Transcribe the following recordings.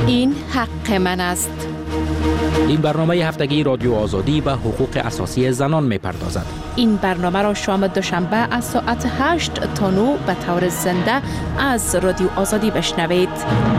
این حق من است. این برنامه هفتگی رادیو آزادی و حقوق اساسی زنان می‌پردازد. این برنامه را شام دوشنبه از ساعت 8 تا 9 به طور زنده از رادیو آزادی بشنوید.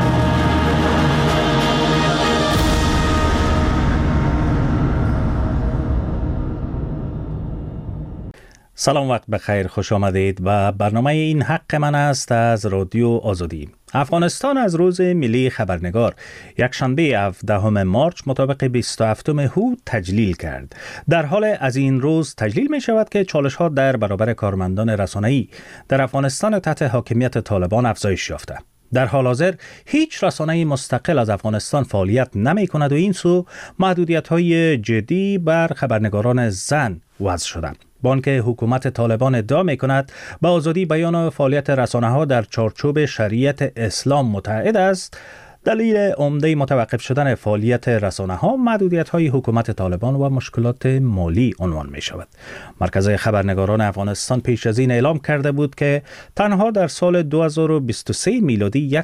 سلام، وقت بخیر، خوش آمدید و برنامه این حق من است از رادیو آزادی. افغانستان از روز ملی خبرنگار یکشنبه 17 مارچ مطابق 27 هود تجلیل کرد. در حال از این روز تجلیل می شود که چالش ها در برابر کارمندان رسانه‌ای در افغانستان تحت حاکمیت طالبان افزایش یافته. در حال حاضر هیچ رسانه‌ای مستقل از افغانستان فعالیت نمی کند و این سو محدودیت‌های جدی بر خبرنگاران زن وضع شده. بانک حکومت طالبان ادعا می کند به آزادی بیان و فعالیت رسانه‌ها در چارچوب شریعت اسلام متعهد است. دلیل عمده متوقف شدن فعالیت رسانه‌ها محدودیت‌های حکومت طالبان و مشکلات مالی عنوان می شود. مرکز خبرنگاران افغانستان پیش از این اعلام کرده بود که تنها در سال 2023 میلادی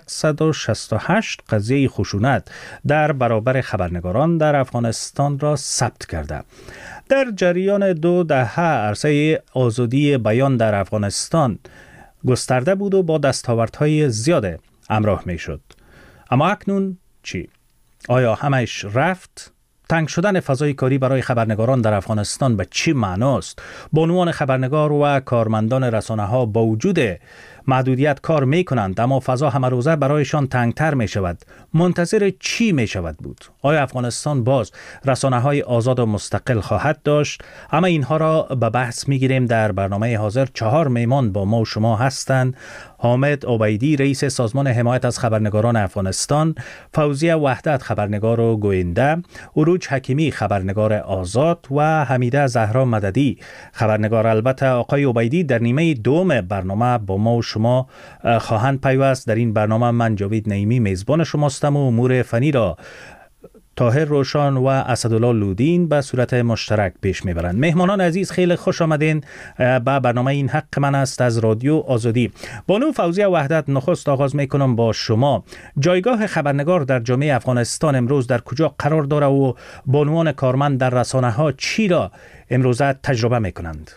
168 قضیه خشونت در برابر خبرنگاران در افغانستان را ثبت کرده. در جریان 2 دهه عرصه آزادی بیان در افغانستان گسترده بود و با دستاوردهای زیاد همراه می شد. اما اکنون چی؟ آیا همش رفت؟ تنگ شدن فضای کاری برای خبرنگاران در افغانستان به چی معناست؟ بانوان خبرنگار و کارمندان رسانه‌ها با وجود محدودیت کار می کنند اما فضا همه روزه برایشان تنگتر می شود. منتظر چی می شود بود؟ آیا افغانستان باز رسانه‌های آزاد و مستقل خواهد داشت؟ اما اینها را به بحث می گیریم. در برنامه حاضر 4 میهمان با ما و شما هستند. حامد عبیدی، رئیس سازمان حمایت از خبرنگاران افغانستان، فوزیه وحدت، خبرنگار و گوینده، عروج حکیمی، خبرنگار آزاد و حمیده زهرا مددی، خبرنگار. البته آقای عبیدی در نیمه دوم برنامه با ما و شما خواهند پیوست. در این برنامه من جاوید نعیمی میزبان شماستم و امور فنی را طاهر روشان و اسدالله لودین به صورت مشترک پیش میبرند. مهمانان عزیز، خیلی خوش آمدین به برنامه این حق من است از رادیو آزادی. بانو فوزیه وحدت، نخست آغاز میکنم با شما. جایگاه خبرنگار در جامعه افغانستان امروز در کجا قرار داره و بانوان کارمند در رسانه ها چی را امروزه تجربه میکنند؟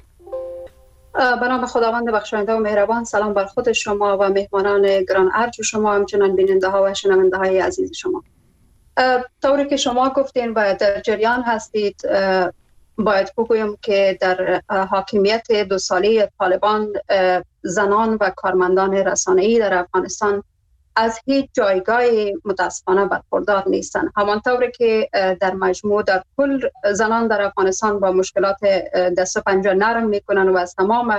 به نام خداوند بخشاینده و مهربان. سلام بر خود شما و مهمانان گران ارج و شما، همچنان بیننده ها و شنونده های عزیز شما. طوری که شما گفتین و در جریان هستید، باید بگویم که در حاکمیت 2 ساله طالبان زنان و کارمندان رسانه‌ای در افغانستان از هیچ جایگاهی متاسفانه برخوردار نیستند. همانطوری که در مجموع در کل زنان در افغانستان با مشکلات دست و پنجه نرم میکنن و از تمام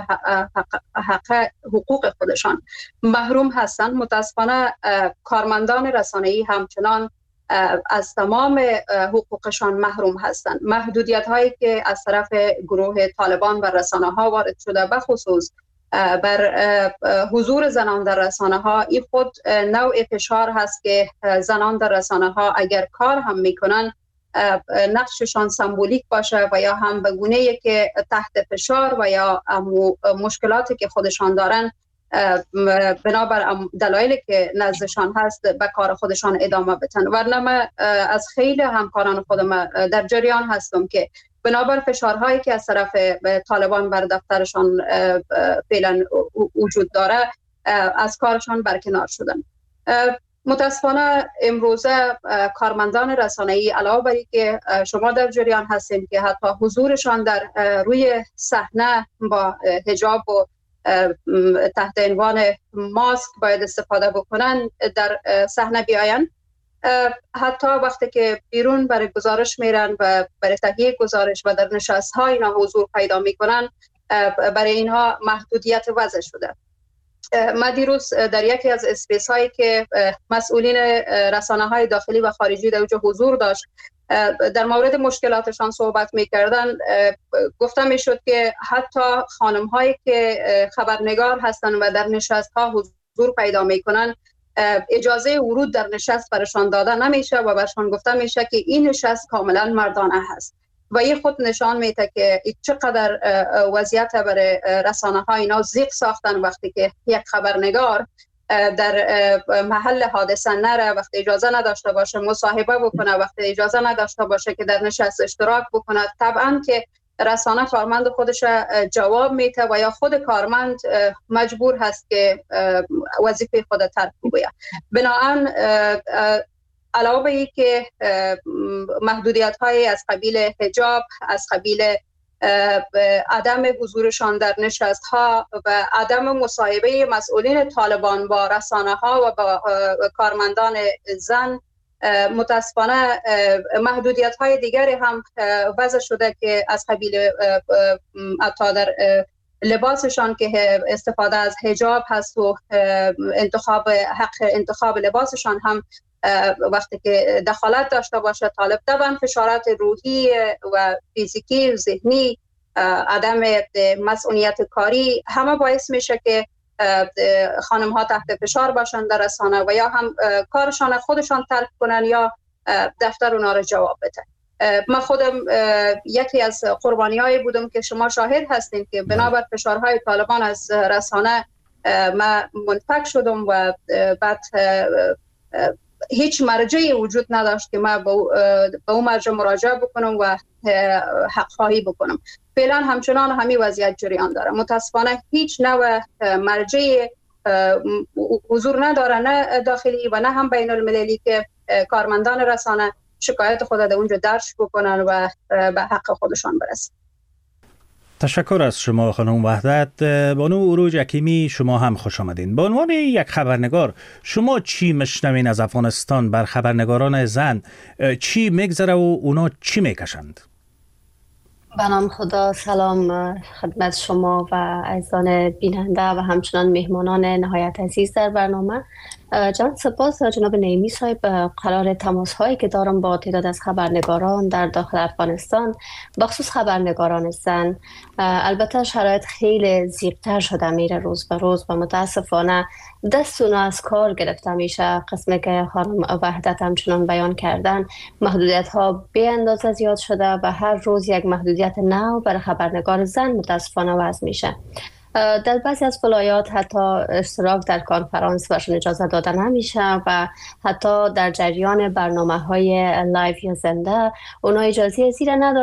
حقوق خودشان محروم هستند، متاسفانه کارمندان رسانه‌ای همچنان از تمام حقوقشان محروم هستند. محدودیت هایی که از طرف گروه طالبان و رسانه ها وارد شده، بخصوص بر حضور زنان در رسانه ها، این خود نوع فشار هست که زنان در رسانه ها اگر کار هم میکنن نقششان سمبولیک باشه و یا هم به گونه‌ای که تحت فشار و یا مشکلاتی که خودشان دارن بنابر دلایلی که نزدشان هست به کار خودشان ادامه بدن. ورنه من از خیلی همکاران خودم در جریان هستم که بنابر فشارهایی که از طرف طالبان بر دفترشان فعلا وجود داره از کارشان برکنار شدن. متاسفانه امروزه کارمندان رسانه‌ای علاوه بر اینکه شما در جریان هستین که حتی حضورشان در روی صحنه با حجاب و تحت عنوان ماسک باید استفاده بکنن، در صحنه بیاین، حتی وقتی که بیرون برای گزارش میرن و برای تهیه گزارش و در نشست ها اینا حضور پیدا میکنن، برای اینها محدودیت وضع شده. من دیروز در یکی از اسپیس هایی که مسئولین رسانه های داخلی و خارجی در اونجا حضور داشت در مورد مشکلاتشان صحبت میکردن، گفتم میشد که حتی خانم هایی که خبرنگار هستن و در نشست ها حضور پیدا میکنن اجازه ورود در نشست برشان داده نمیشه و برشان گفته میشه که این نشست کاملا مردانه هست و این خود نشان میده که چقدر وضعیت برای رسانه ها اینا زیق ساختن وقتی که یک خبرنگار در محل حادثه نره، وقتی اجازه نداشته باشه مصاحبه بکنه، وقتی اجازه نداشته باشه که در نشست اشتراک بکنه، طبعا که رسانه کارمند خودش جواب میده و یا خود کارمند مجبور هست که وظیفه خود ترک بگوید. بنابراین علاوه بر اینکه محدودیت های از قبیل حجاب، از قبیل عدم حضورشان در نشست ها و عدم مصاحبه مسئولین طالبان با رسانه ها و با کارمندان زن، متاسفانه محدودیت های دیگری هم وضع شده که از قبیل حتی در لباسشان که استفاده از حجاب هست و حق انتخاب لباسشان هم وقتی که دخالت داشته باشه طالب، طبعا فشارات روحی و فیزیکی و ذهنی، عدم مسئولیت کاری همه باعث میشه که خانم ها تحت فشار باشن در رسانه و یا هم کارشان خودشان ترک کنن یا دفتر اونا رو جواب بده. من خودم یکی از قربانیایی بودم که شما شاهد هستین که بنابر فشارهای طالبان از رسانه من منفک شدم و بعد هیچ مرجعی وجود نداشت که من به اون مرجع مراجعه بکنم و حق خواهی بکنم. فعلا همچنان همین وضعیت جریان داره. متاسفانه هیچ نوع مرجع حضور نداره، نه داخلی و نه هم بین المللی که کارمندان رسانه شکایت خود در اونجا درج بکنن و به حق خودشان برسن. تشکر از شما خانم وحدت. بانو عروج حکیمی، شما هم خوش آمدین. به عنوان یک خبرنگار شما چی میشنوین از افغانستان؟ بر خبرنگاران زن چی میگذره و اونا چی میکشند؟ به نام خدا، سلام خدمت شما و عزیزان بیننده و همچنان مهمانان نهایت عزیز در برنامه. جان سپاس جناب نعیمی صاحب. قرار تماس هایی که دارم با تعداد از خبرنگاران در داخل افغانستان، بخصوص خبرنگاران زن، البته شرایط خیلی زیق‌تر شده میره روز به روز و متاسفانه دست اونا از کار گرفته میشه. قسمی که خانم وحدت همچنان بیان کردن، محدودیت ها به اندازه زیاد شده و هر روز یک محدودیت نو برای خبرنگار زن متاسفانه وضع میشه. در بعضی از ولایات حتی اشتراک در کنفرانس برشون اجازه داده نمیشه و حتی در جریان برنامه‌های لایو یا زنده اونا اجازه زیر نداره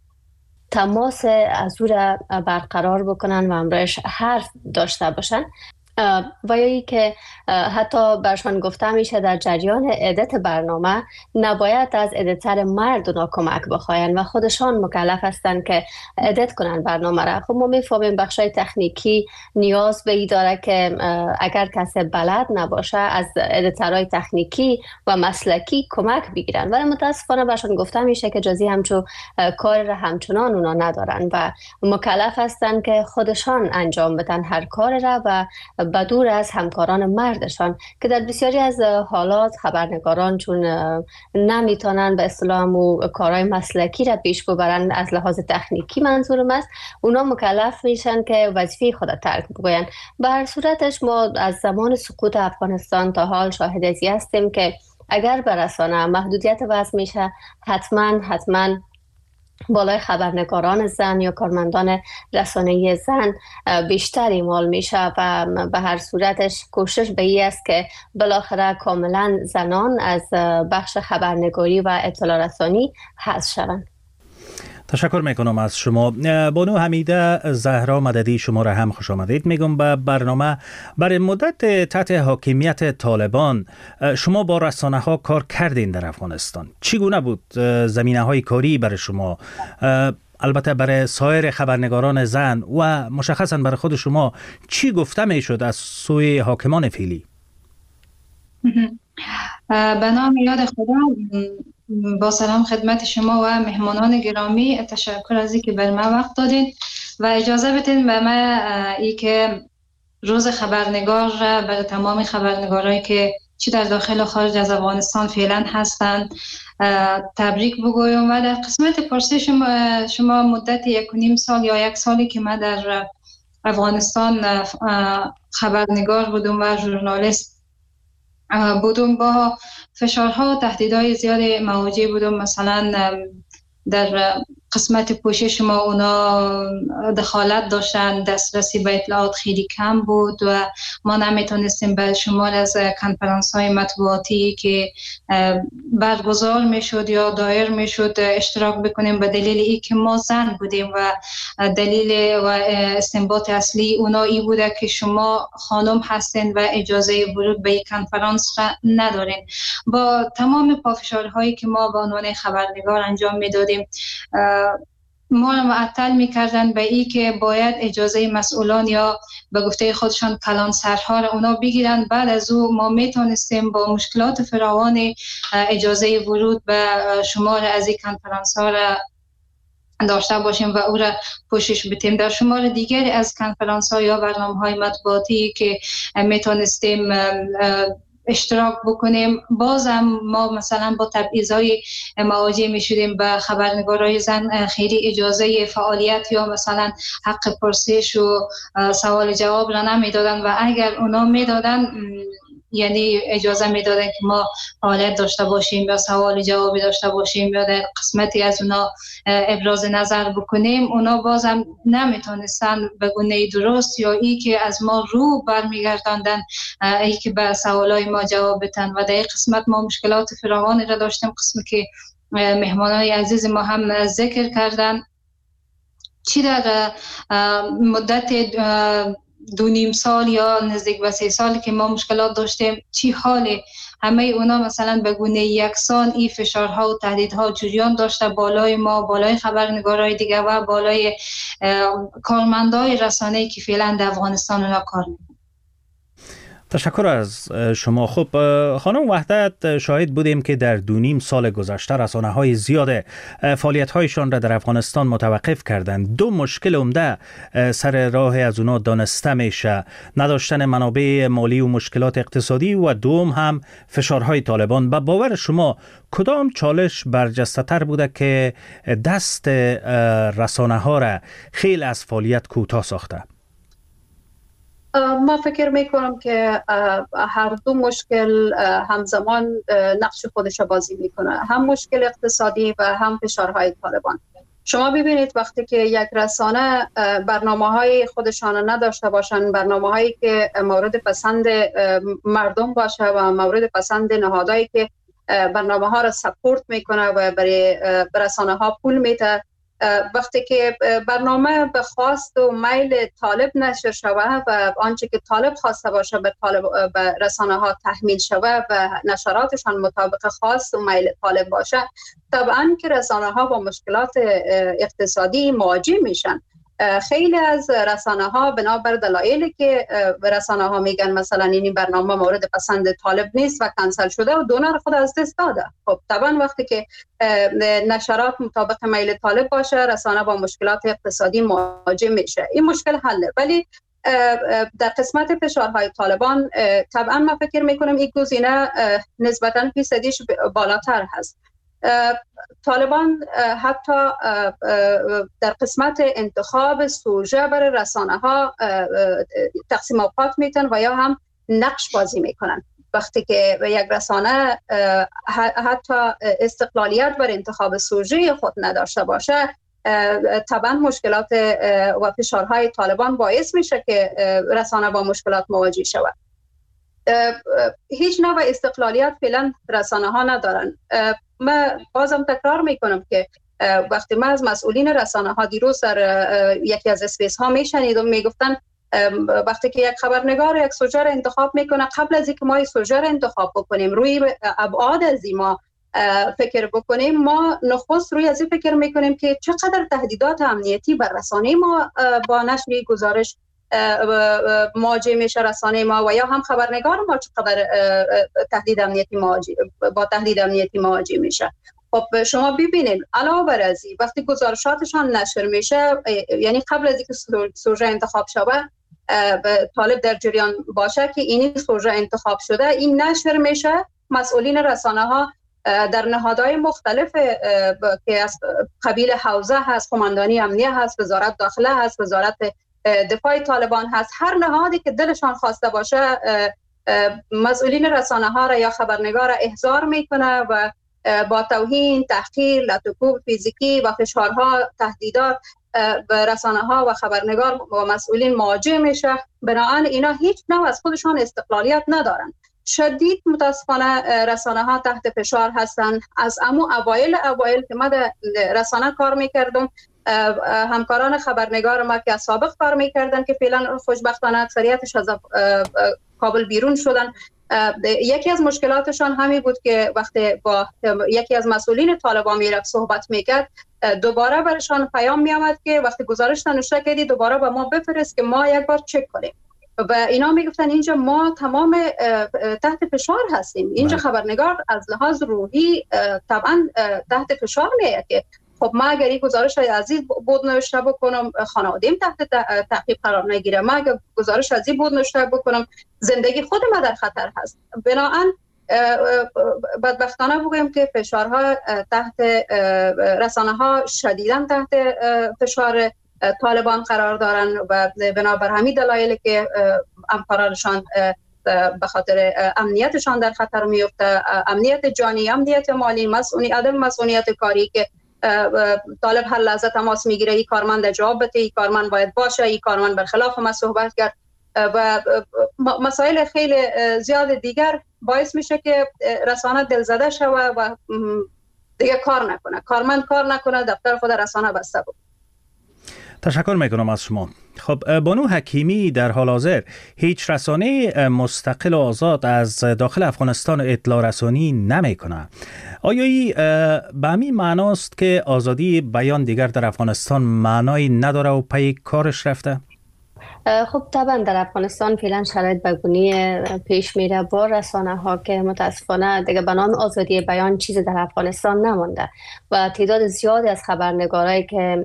تماس از او را برقرار بکنن و همراهش حرف داشته باشن. و یا ای که حتی برشان گفته میشه در جریان ادیت برنامه نباید از ادیتر مرد اونا کمک بخواین و خودشان مکلف هستن که ادیت کنن برنامه را. خب ما میفهمیم بخشای تکنیکی نیاز به ای داره که اگر کسی بلد نباشه از ادیترهای تکنیکی و مسلکی کمک بگیرن، ولی متاسفانه برشان گفته میشه که جزی همچون کار را همچنان اونا ندارن و مکلف هستن که خودشان انجام بدن هر کار را و بدور از همکاران مردشان که در بسیاری از حالات خبرنگاران چون نمیتونن به اصطلاح کارهای مسلکی را پیش ببرن، از لحاظ تکنیکی منظورم است، اونا مکلف میشن که وظیفه خود ترک بگوین. به هر صورتش ما از زمان سقوط افغانستان تا حال شاهد ازی هستیم که اگر به رسانه محدودیت وضع میشه، حتما بالای خبرنگاران زن یا کارمندان رسانه‌ای زن بیشتر اعمال میشه و به هر صورتش کوشش به این است که بالاخره کاملا زنان از بخش خبرنگاری و اطلاع رسانی حذف شوند. تشکر میکنم از شما. بانو حمیده زهرا مددی، شما را هم خوش آمدید میگم به برنامه. برای مدت تحت حاکمیت طالبان شما با رسانه ها کار کردین در افغانستان. چگونه بود زمینه های کاری برای شما؟ البته برای سایر خبرنگاران زن و مشخصا برای خود شما چی گفته میشد از سوی حاکمان فعلی؟ به نام یاد خدا، با سلام خدمت شما و مهمانان گرامی. تشکر از اینکه بر من وقت دادین و اجازه بدین به من ای که روز خبرنگار را برای تمام خبرنگارایی که چی در داخل و خارج از افغانستان فعلا هستند تبریک بگویم. و در قسمت پرسش شما مدت 1.5 سال یا 1 سالی که من در افغانستان خبرنگار بودم و ژورنالیست بودم، با فشارها و تهدیدهای زیاد مواجه بودم. مثلا در قسمت پوشش ما اونا دخالت داشتن، دسترسی به اطلاعات خیلی کم بود و ما نمیتونستیم به شمال از کنفرانس های مطبوعاتی که برگزار میشد یا دایر میشد اشتراک بکنیم، به دلیل ای که ما زن بودیم و دلیل و استنباط اصلی اونا ای بوده که شما خانم هستین و اجازه ورود به یک کنفرانس را ندارین. با تمام پافشارهایی که ما به عنوان خبرنگار انجام میدادیم ما را معطل میکردن به ای که باید اجازه مسئولان یا به گفته خودشان کلانسرها را اونا بگیرن، بعد از او ما میتونستیم با مشکلات فراوان اجازه ورود به شمار از این کنفرانس ها را داشته باشیم و او را پوشش بدیم. در شمار دیگری از کنفرانس ها یا برنامه های مطبوعاتی که میتونستیم اشتراک بکنیم، بازم ما مثلا با تبعیض‌های مواجه می‌شدیم. به خبرنگارای زن خیلی اجازه فعالیت یا مثلا حق پرسش و سوال جواب را نمیدادن و اگر اونا میدادن یعنی اجازه میدادن که ما فعالیت داشته باشیم یا سوال جوابی داشته باشیم یا در قسمتی از اونا ابراز نظر بکنیم، اونا بازم نمیتونستن به گونه درست یا ای که از ما رو برمیگرداندن ای که به سوالای ما جواب بدن و در این قسمت ما مشکلات فراوانی را داشتیم. قسمی که مهمانای عزیز ما هم ذکر کردن، چی در مدت 2.5 سال یا نزدیک به 3 سال که ما مشکلات داشتیم، چی حاله همه اونا مثلا به گونه یکسان این فشارها و تهدیدها جریان داشته بالای ما، بالای خبرنگارای دیگه و بالای کارمندای رسانه‌ای که فعلا در افغانستان اونا کار میکنن. تشکر از شما. خب خانم وحدت، شاهد بودیم که در 2.5 سال گذشته رسانه‌های زیاد فعالیت‌هایشان را در افغانستان متوقف کردند. 2 مشکل عمده سر راه از اونا دانسته میشه: نداشتن منابع مالی و مشکلات اقتصادی و دوم هم فشارهای طالبان. به باور شما کدام چالش برجسته تر بوده که دست رسانه‌ها را خیلی از فعالیت کوتاه ساخته؟ ما فکر میکنم که هر دو مشکل همزمان نقش خودش بازی میکنه، هم مشکل اقتصادی و هم فشارهای طالبان. شما ببینید وقتی که یک رسانه برنامه‌های خودشان نداشته باشن، برنامه‌هایی که مورد پسند مردم باشه و مورد پسند نهادهایی که برنامه‌ها را سپورت میکنه و برای رسانه‌ها پول میده، وقتی که برنامه به خواست و میل طالب نشر شود و آنچه که طالب خواسته باشه به رسانه ها تحمیل شود و نشراتشان مطابق خواست و میل طالب باشه، طبعا که رسانه ها با مشکلات اقتصادی مواجه میشن. خیلی از رسانه ها بنابر دلایلی که رسانه ها میگن مثلا این برنامه مورد پسند طالب نیست و کنسل شده و دونر خود از دست داده. خب طبعا وقتی که نشرات مطابق میل طالب باشه، رسانه با مشکلات اقتصادی مواجه میشه. این مشکل حله. ولی در قسمت فشارهای طالبان طبعا من فکر میکنم این گزینه نسبتا فیصدیش بالاتر هست. طالبان حتی در قسمت انتخاب سوژه برای رسانه ها تقسیم اوقات میتن و یا هم نقش بازی میکنن. وقتی که یک رسانه حتی استقلالیت بر انتخاب سوژه خود نداشته باشه، طبعا مشکلات و فشارهای طالبان باعث میشه که رسانه با مشکلات مواجه شود. هیچ نوع استقلالیت فعلا رسانه ها ندارن. من بازم تکرار میکنم که وقتی من از مسئولین رسانه ها دیروز در یکی از اسپیس ها میشنیدم میگفتن وقتی که یک خبرنگار یک سوژه را انتخاب میکنه، قبل از اینکه ما سوژه را انتخاب بکنیم روی ابعاد از ما فکر بکنیم، ما نخست روی از این فکر میکنیم که چقدر تهدیدات امنیتی بر رسانه ما با نشر گزارش مواجه میشه رسانه ما و یا هم خبرنگار ما چقدر تهدید امنیتی با تهدید امنیتی مواجه میشه. خب شما ببینید علاوه بر از این وقتی گزارشاتشان نشر میشه، یعنی قبل از اینکه سوژه انتخاب شود طالب در جریان باشه که این سوژه انتخاب شده، این نشر میشه، مسئولین رسانه ها در نهادهای مختلف که از قبیل حوزه هست، قماندانی امنیه هست، وزارت داخله هست، وزارت دفاع طالبان هست، هر نهادی که دلشان خواسته باشه مسئولین رسانه ها را یا خبرنگار را احضار میکنه و با توهین، تحقیر، لطوکوب فیزیکی و فشارها، تهدیدات به رسانه ها و خبرنگار و مسئولین مواجه میشه. بنابراین اینا هیچ نوع از خودشان استقلالیت ندارن. شدید متاسفانه رسانه ها تحت فشار هستند. از اوایل که ما در رسانه کار میکردم، همکاران خبرنگار ما که از سابق کار میکردن که فعلا خوشبختانه اکثریتش از کابل بیرون شدن، یکی از مشکلاتشان همین بود که وقتی با یکی از مسئولین طالبان میرفت صحبت میکرد، دوباره برشان پیام میامد که وقتی گزارش نوشته کردی دوباره به ما بفرست که ما یک بار چک کنیم. و اینا میگفتن اینجا ما تمام تحت فشار هستیم. اینجا خبرنگار از لحاظ روحی طبعا تحت فشار میاد که خب ما اگر این گزارش عزیز بود نوشته بکنم خانواده‌ام تحت تعقیب قرار نگیره، ما اگر گزارش عزیز بود نوشته بکنم زندگی خود ما در خطر هست. بنابراین بدبختانه بگویم که فشارها تحت رسانه ها شدیداً تحت فشار طالبان قرار دارن و بنابر همین دلایلی که همکارانشان به خاطر امنیتشان در خطر میفته، امنیت جانی، امنیت مالی، عدم مسئولیت کاری که طالب هر لحظه تماس میگیره این کارمند جواب بده، این کارمند باید باشه، این کارمند برخلاف ما صحبت کرد و مسائل خیلی زیاد دیگر باعث میشه که رسانه دلزده شوه و دیگه کار نکنه، کارمند کار نکنه، دفتر خود رسانه بسته بود. تشکر میکنم از شما. خب بانو حکیمی در حال حاضر هیچ رسانه مستقل و آزاد از داخل افغانستان اطلاع رسانی نمیکنه. آیا این به همین معناست که آزادی بیان دیگر در افغانستان معنایی نداره و پی کارش رفته؟ خب طبعا در افغانستان فعلا شرایط بگونی پیش میره با رسانه ها که متاسفانه دیگه به نام آزادی بیان چیزی در افغانستان نمونده و تعداد زیادی از خبرنگارایی که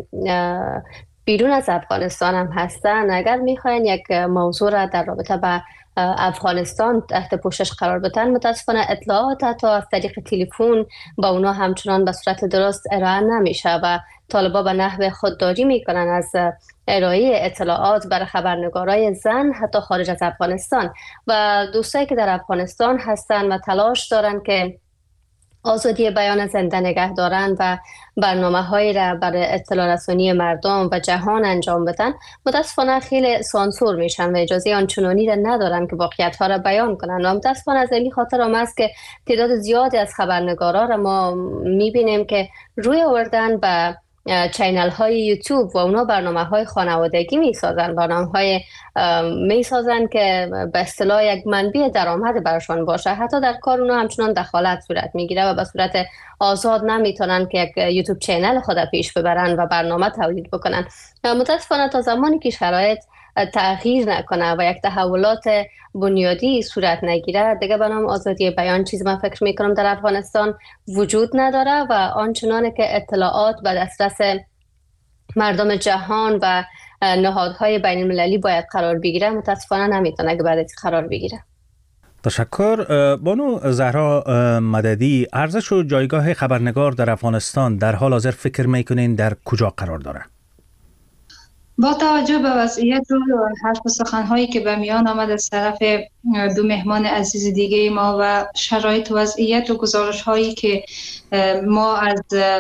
بیرون از افغانستان هم هستن اگر میخواین یک موضوع را در رابطه با افغانستان تحت پوشش قرار بدن، متاسفانه اطلاعات حتی از طریق تلفن با اونا همچنان به صورت درست ارائه نمیشه و طالبا به نحو خودداری میکنن از ارائه اطلاعات برای خبرنگارای زن حتی خارج از افغانستان و دوستایی که در افغانستان هستن و تلاش دارن که آزادی بیان زنده نگه دارن و برنامه‌هایی را برای اطلاع رسانی مردم و جهان انجام بدن، متاسفانه خیلی سانسور میشن و اجازه آنچنانی را ندارن که واقعیت‌ها را بیان کنن و متاسفانه از این خاطر هم است که تعداد زیادی از خبرنگارا را ما میبینیم که روی آوردن به چینل های یوتیوب و اونا برنامه‌های خانوادگی میسازن، برنامه‌های میسازن که به اصطلاح یک منبع درآمد براشون باشه. حتی در کار اونا همچنان دخالت صورت میگیره و به صورت آزاد نمیتونن که یک یوتیوب چینل خود پیش ببرن و برنامه تولید بکنن. متاسفانه تا زمانی که شرایط تغییر نکنه و یک تحولات بنیادی صورت نگیره دیگه به نام آزادی بیان چیزی من فکر میکنم در افغانستان وجود نداره و آنچنانه که اطلاعات به دسترس مردم جهان و نهادهای بین المللی باید قرار بگیره متاسفانه نمیتونه که بعد قرار بگیره. تشکر. بانو زهرا مددی، ارزش و جایگاه خبرنگار در افغانستان در حال حاضر فکر میکنین در کجا قرار داره؟ با توجه به وضعیت و حرف و سخن‌هایی که به میان آمد از طرف دو مهمان عزیز دیگه ما و شرایط و وضعیت و گزارش‌هایی که ما از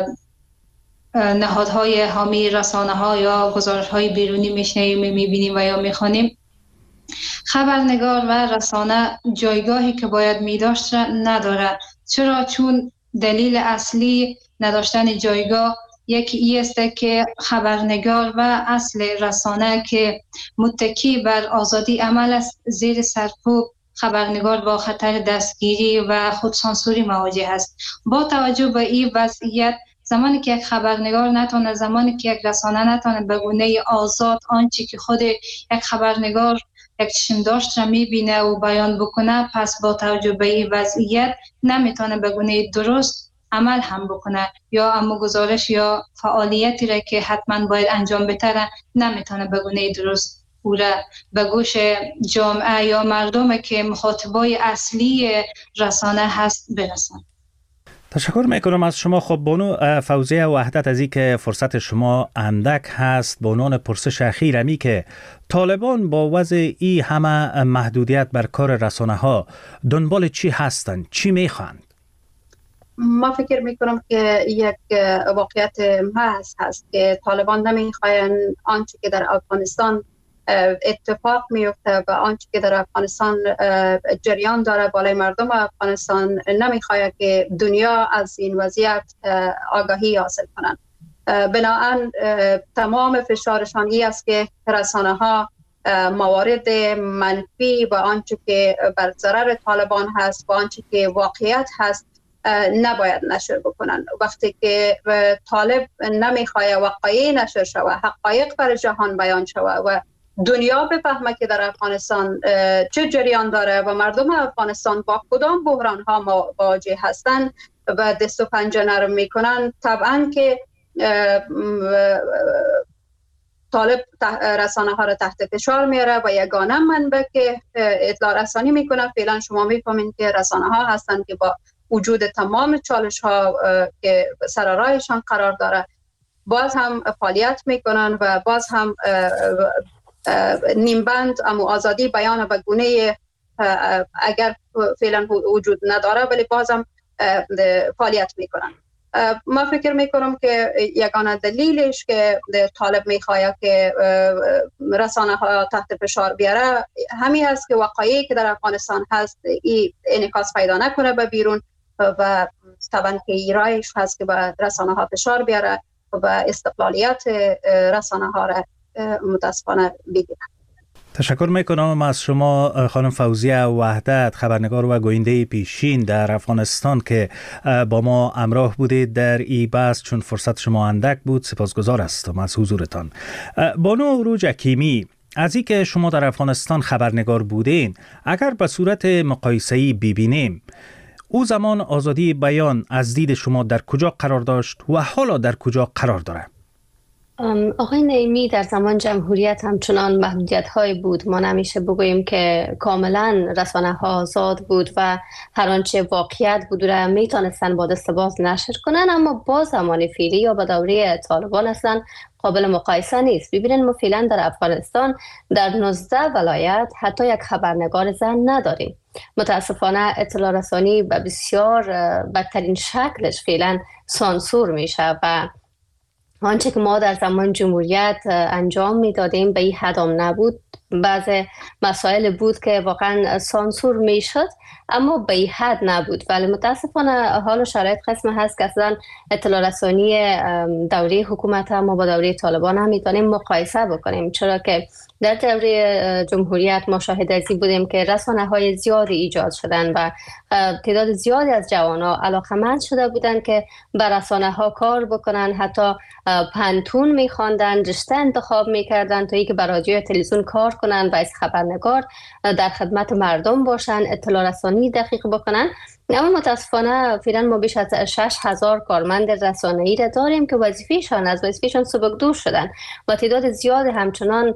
نهادهای حامی رسانه‌ها یا گزارش‌های بیرونی میشنویم، می‌بینیم و یا می‌خوانیم، خبرنگار و رسانه جایگاهی که باید می‌داشت نداره. چرا؟ چون دلیل اصلی نداشتن جایگاه یکی ای است که خبرنگار و اصل رسانه که متکی بر آزادی عمل است، زیر سرکوب خبرنگار با خطر دستگیری و خودسانسوری مواجه است. با توجه به این وضعیت، زمانی که یک خبرنگار نتونه، زمانی که یک رسانه نتونه به گونه آزاد آنچه که خود یک خبرنگار یک چشم داشت را میبینه و بیان بکنه، پس با توجه به این وضعیت نمیتونه به گونه درست عمل هم بکنه یا اما گزارش یا فعالیتی را که حتما باید انجام بده نمیتونه به گونه درست او را به گوش جامعه یا مردم که مخاطبای اصلی رسانه هست برسن. تشکر میکنم از شما. خب بانو فوزیه وحدت، از این که فرصت شما اندک هست، به عنوان پرسش اخیر همی که طالبان با وضع ای همه محدودیت بر کار رسانه ها دنبال چی هستند؟ چی میخواند؟ ما فکر میکنم که یک واقعیت محض هست که طالبان نمیخواین آنچه که در افغانستان اتفاق میفته و آنچه که در افغانستان جریان داره بالای مردم افغانستان نمیخواد که دنیا از این وضعیت آگاهی حاصل کنند. بنابراین تمام فشارشان این است که رسانه ها موارد منفی و آنچه که بر ضرر طالبان هست و آنچه که واقعیت هست نباید نشر بکنن. وقتی که طالب نمیخواد واقعی نشر شود، حقایق بر جهان بیان شود و دنیا بفهمه که در افغانستان چه جریان داره و مردم افغانستان با کدام بحران ها مواجه هستند و دست و پنجه نرم میکنن، طبعا که طالب رسانه ها را تحت فشار میاره و یگانه منبع که اطلاع رسانی میکنه فعلا شما میفهمین که رسانه ها هستند که با وجود تمام چالش ها که سر راهشان قرار داره باز هم فعالیت میکنن و باز هم نیمبند اما آزادی بیان و گونه اگر فعلا وجود نداره ولی باز هم فعالیت میکنن. ما فکر میکنم که یگانه دلیلش که طالب میخواد که رسانه ها تحت فشار بیاره همین است که واقعی که در افغانستان هست این انعکاس پیدا نکنه به بیرون و طبعا که ایرایش هست که به رسانه ها فشار بیاره و استقلالیت رسانه ها را متاسفانه بگیره. تشکر میکنم از شما خانم فوزیه وحدت، خبرنگار و گوینده پیشین در افغانستان که با ما همراه بودید در این بحث. چون فرصت شما اندک بود سپاسگزار هستم از حضورتان. بانو عروج حکیمی، از این که شما در افغانستان خبرنگار بودین، اگر به صورت مقایسه‌ای ببینیم او زمان آزادی بیان از دید شما در کجا قرار داشت و حالا در کجا قرار داره؟ آقای نعیمی، در زمان جمهوریت همچنان محدودیت های بود. ما نمیشه بگوییم که کاملا رسانه ها آزاد بود و هر آنچه واقعیت بود را میتونستن با دست باز نشر کنن، اما با زمان فعلی یا با دوره طالبان اصلا قابل مقایسه نیست. ببینید ما فعلا در افغانستان در 19 ولایت حتی یک خبرنگار زن نداریم. متاسفانه اطلاع رسانی به بسیار بدترین شکلش فعلا سانسور میشه و آنچه که ما در زمان جمهوریت انجام میدادیم به این حد نبود. بعض مسائل بود که واقعا سانسور میشد اما به این حد نبود، ولی متاسفانه حال و شرایط قسم هست که اصلا اطلاع رسانی دوره حکومت ما با دوره طالبان هم میتونیم مقایسه بکنیم، چرا که در دوره جمهوریت ما شاهد از این بودیم که رسانه های زیادی ایجاد شدن و تعداد زیادی از جوانان علاقمند شده بودند که بر رسانه ها کار بکنن، حتی پنتون میخواندن، رشته انتخاب میکردن تا اینکه بر رادیو تلویزیون کار کنن و از خبرنگار در خدمت مردم باشن، اطلاع رسانی دقیق بکنن. اما متاسفانه فعلا ما بیش از 6,000 کارمند رسانه‌ای را داریم که وظیفه‌شان سبکدور شدن و تعداد زیاد همچنان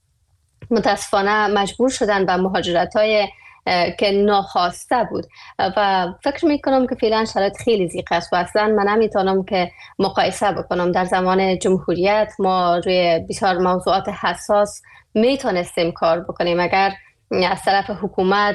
متاسفانه مجبور شدن به مهاجرت‌های که ناخواسته بود و فکر میکنم که فعلا شرایط خیلی ضیق است و اصلا من نمیتونم که مقایسه بکنم. در زمان جمهوریت ما روی بسیار موضوعات حساس میتونستیم کار بکنیم. اگر از طرف حکومت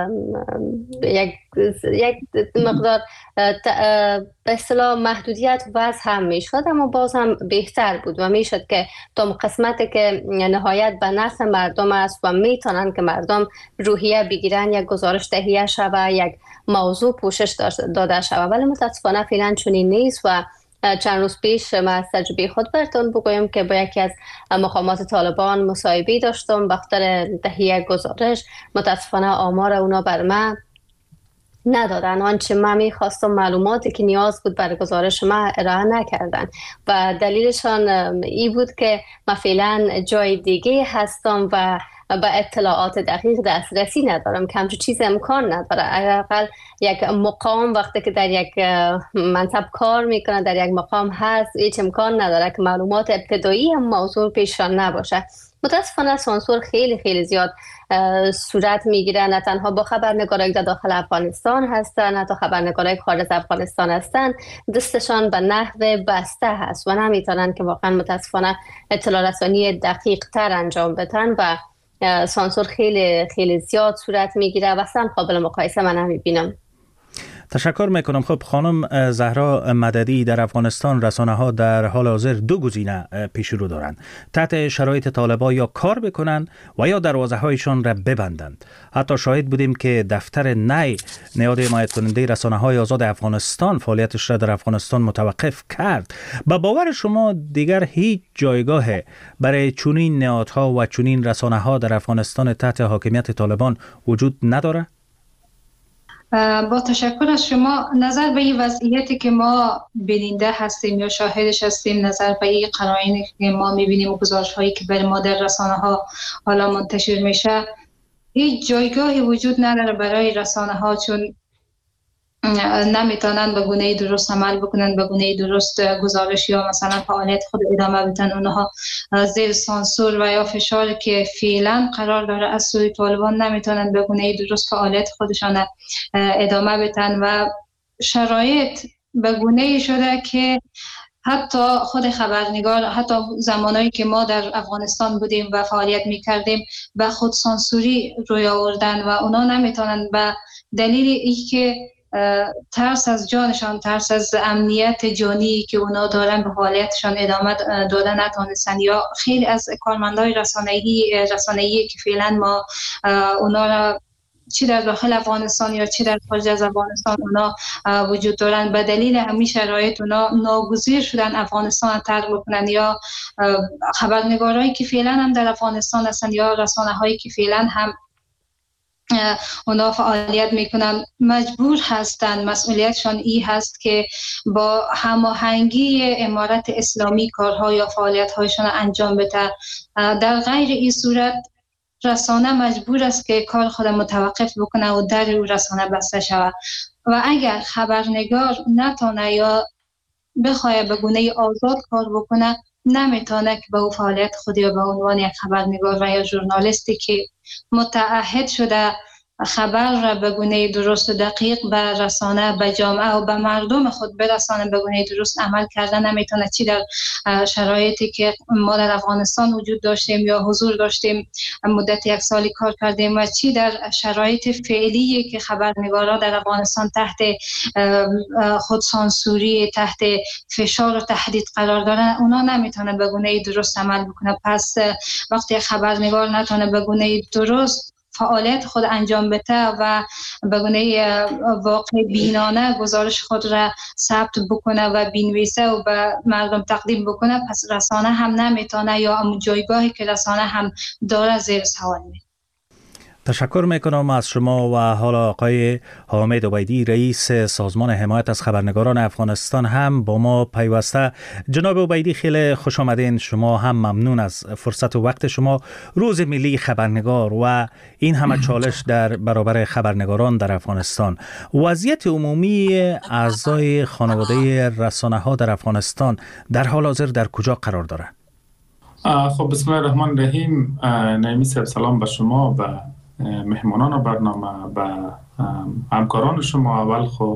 یک مقدار به اصطلاح محدودیت وضع هم میشد، اما باز هم بهتر بود و میشد که تا قسمتی که نهایت به نفع مردم است و میتونن که مردم روحیه بگیرن یک گزارش تهیه شود، یک موضوع پوشش داده شود، ولی متاسفانه فعلا چنین نیست. و چند روز پیش من از تجربه خود براتون بگویم که با یکی از مقامات طالبان مصاحبه داشتم به خاطر تهیه گزارش. متاسفانه آمار اونا بر من ندادن، آنچه من میخواستم معلوماتی که نیاز بود برای گزارش من ارائه نکردن و دلیلشان این بود که من فعلا جای دیگه هستم و به اطلاعات دقیق دسترسی ندارم که همچون چیز امکان نداره. اقل یک مقام وقتی که در یک منصب کار میکنه، در یک مقام هست، هیچ امکان نداره که معلومات ابتدایی هم موضوع پیششان نباشه. متاسفانه سانسور خیلی خیلی زیاد صورت میگیره، نه تنها با خبرنگارایی که داخل افغانستان هستن، نه تا خبرنگارایی که خارج از افغانستان هستن دستشان به نحو بسته هست و نمیتونن که واقعا متاسفانه اطلاع رسانی دقیق تر انجام بدن و سانسور خیلی خیلی زیاد صورت میگیره و اصلا قابل مقایسه من نمیبینم. تشکر میکنم. خب خانم زهرا مددی، در افغانستان رسانه ها در حال حاضر دو گزینه پیش رو دارند: تحت شرایط طالبان یا کار بکنند و یا دروازه هایشان را ببندند. حتی شاهد بودیم که دفتر نی نهاد حمایت کننده رسانه های آزاد افغانستان فعالیتش را در افغانستان متوقف کرد. با باور شما دیگر هیچ جایگاه برای چنین نهادها و چنین رسانه ها در افغانستان تحت حاکمیت طالبان وجود نداره؟ با تشکر از شما. نظر به این وضعیتی که ما بیننده هستیم یا شاهدش هستیم، نظر به این قرائنی که ما میبینیم و گزارش هایی که برای ما در رسانه ها حالا منتشر میشه، هیچ جایگاهی وجود نداره برای رسانه ها، چون نمیتونن به گونه درست عمل بکنن، به گونه درست گزارش یا مثلا فعالیت خود ادامه بدن. اونها زیر سانسور و یا فشار که فعلا قرار داره از سوی طالبان نمیتونن به گونه درست فعالیت خودشان ادامه بدن و شرایط به گونه شده که حتی خود خبرنگار، حتی زمانایی که ما در افغانستان بودیم و فعالیت میکردیم، به خود سانسوری روی آوردن و اونا نمیتونن به دلیل اینکه ترس از جانشان، ترس از امنیت جانی که اونا دارن، به فعالیتشان ادامه دادن نتونستن. یا خیلی از کارمندای رسانه‌ای که فعلا ما اونا را چی در داخل افغانستان یا چی در خارج از افغانستان اونا وجود دارن، به دلیل همین شرایط اونا ناگزیر شدن افغانستان ترک بکنن. یا خبرنگارایی که فعلا هم در افغانستان هستن یا رسانه‌هایی که فعلا هم اونا فعالیت میکنن مجبور هستن، مسئولیتشان این هست که با هماهنگی امارت اسلامی کارها یا فعالیت‌هایشان انجام بده. در غیر این صورت رسانه مجبور است که کار خود متوقف بکنه و در رسانه بسته شود. و اگر خبرنگار نتونه یا بخواه به گونه آزاد کار بکنه، نمیتونه که به او فعالیت خودی یا به عنوان یک خبرنگار و یا ژورنالیستی که متعهد شده خبر را به گونه درست و دقیق به رسانه، به جامعه و به مردم خود برسانه، به گونه درست عمل کردن نمیتونه. چی در شرایطی که ما در افغانستان وجود داشتیم یا حضور داشتیم مدت یک سالی کار کردیم و چی در شرایط فعلی که خبرنگارا در افغانستان تحت خود سانسوری، تحت فشار و تهدید قرار دارن، اونا نمیتونه به گونه درست عمل بکنه. پس وقتی خبرنگار نتونه به گونه درست فعالیت خود انجام بده و به گونه واقع بینانه گزارش خود را ثبت بکنه و بنویسه و به مردم تقدیم بکنه، پس رسانه هم نمیتونه یا اون جایگاهی که رسانه هم داره زیر سوال میره. تشکر میکنم از شما. و حالا آقای حامد عبیدی، رئیس سازمان حمایت از خبرنگاران افغانستان هم با ما پیوسته. جناب عبیدی خیلی خوش آمدین. شما هم ممنون از فرصت و وقت شما. روز ملی خبرنگار و این همه چالش در برابر خبرنگاران در افغانستان، وضعیت عمومی اعضای خانواده رسانه ها در افغانستان در حال حاضر در کجا قرار داره؟ خب بسم الله الرحمن الرحیم. نعیمی صاحب سلام به شما و مهمانان برنامه و همکاران شما. اول خو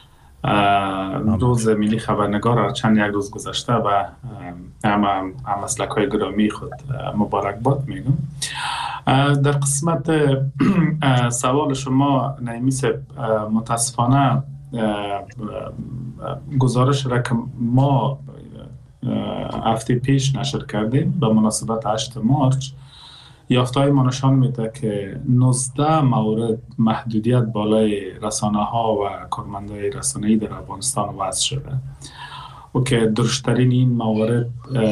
روز ملی خبرنگار چند یک روز گذشته و هم مسلک های گرامی خود مبارکباد میگم. در قسمت سوال شما نعیمی صاحب، متاسفانه گزارش را که ما هفته پیش نشر کردیم به مناسبت 8 مارچ، یافته‌های ما نشان میده که 19 مورد محدودیت بالای رسانه ها و کارمندای رسانه‌ای در افغانستان وضع شده و که درشترین این موارد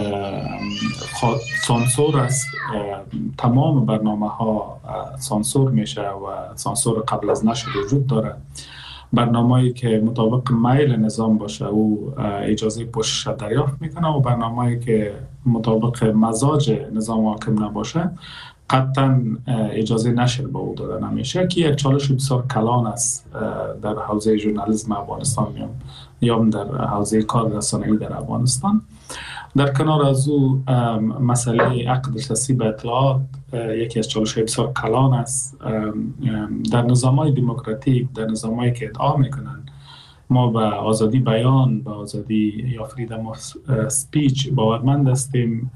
سانسور است. تمام برنامه ها سانسور میشه و سانسور قبل از نشر وجود داره. برنامه‌ای که مطابق میل نظام باشه او اجازه پوشش دریافت میکنه و برنامه‌ای که مطابق مزاج نظام حاکم نباشه قطعا اجازه نشر به او داده نمیشه، که یک چالش بسیار کلان است در حوزه ژورنالیسم افغانستان یا در حوزه کار رسانه‌ای در افغانستان. در کنار از او مسئله حق دسترسی به اطلاعات یکی از چالش‌های بسیار کلان است. در نظام‌های دموکراتیک، در نظام‌هایی که ادعا می‌کنند ما به آزادی بیان، به آزادی یا فریدم آف سپیچ باورمند هستیم،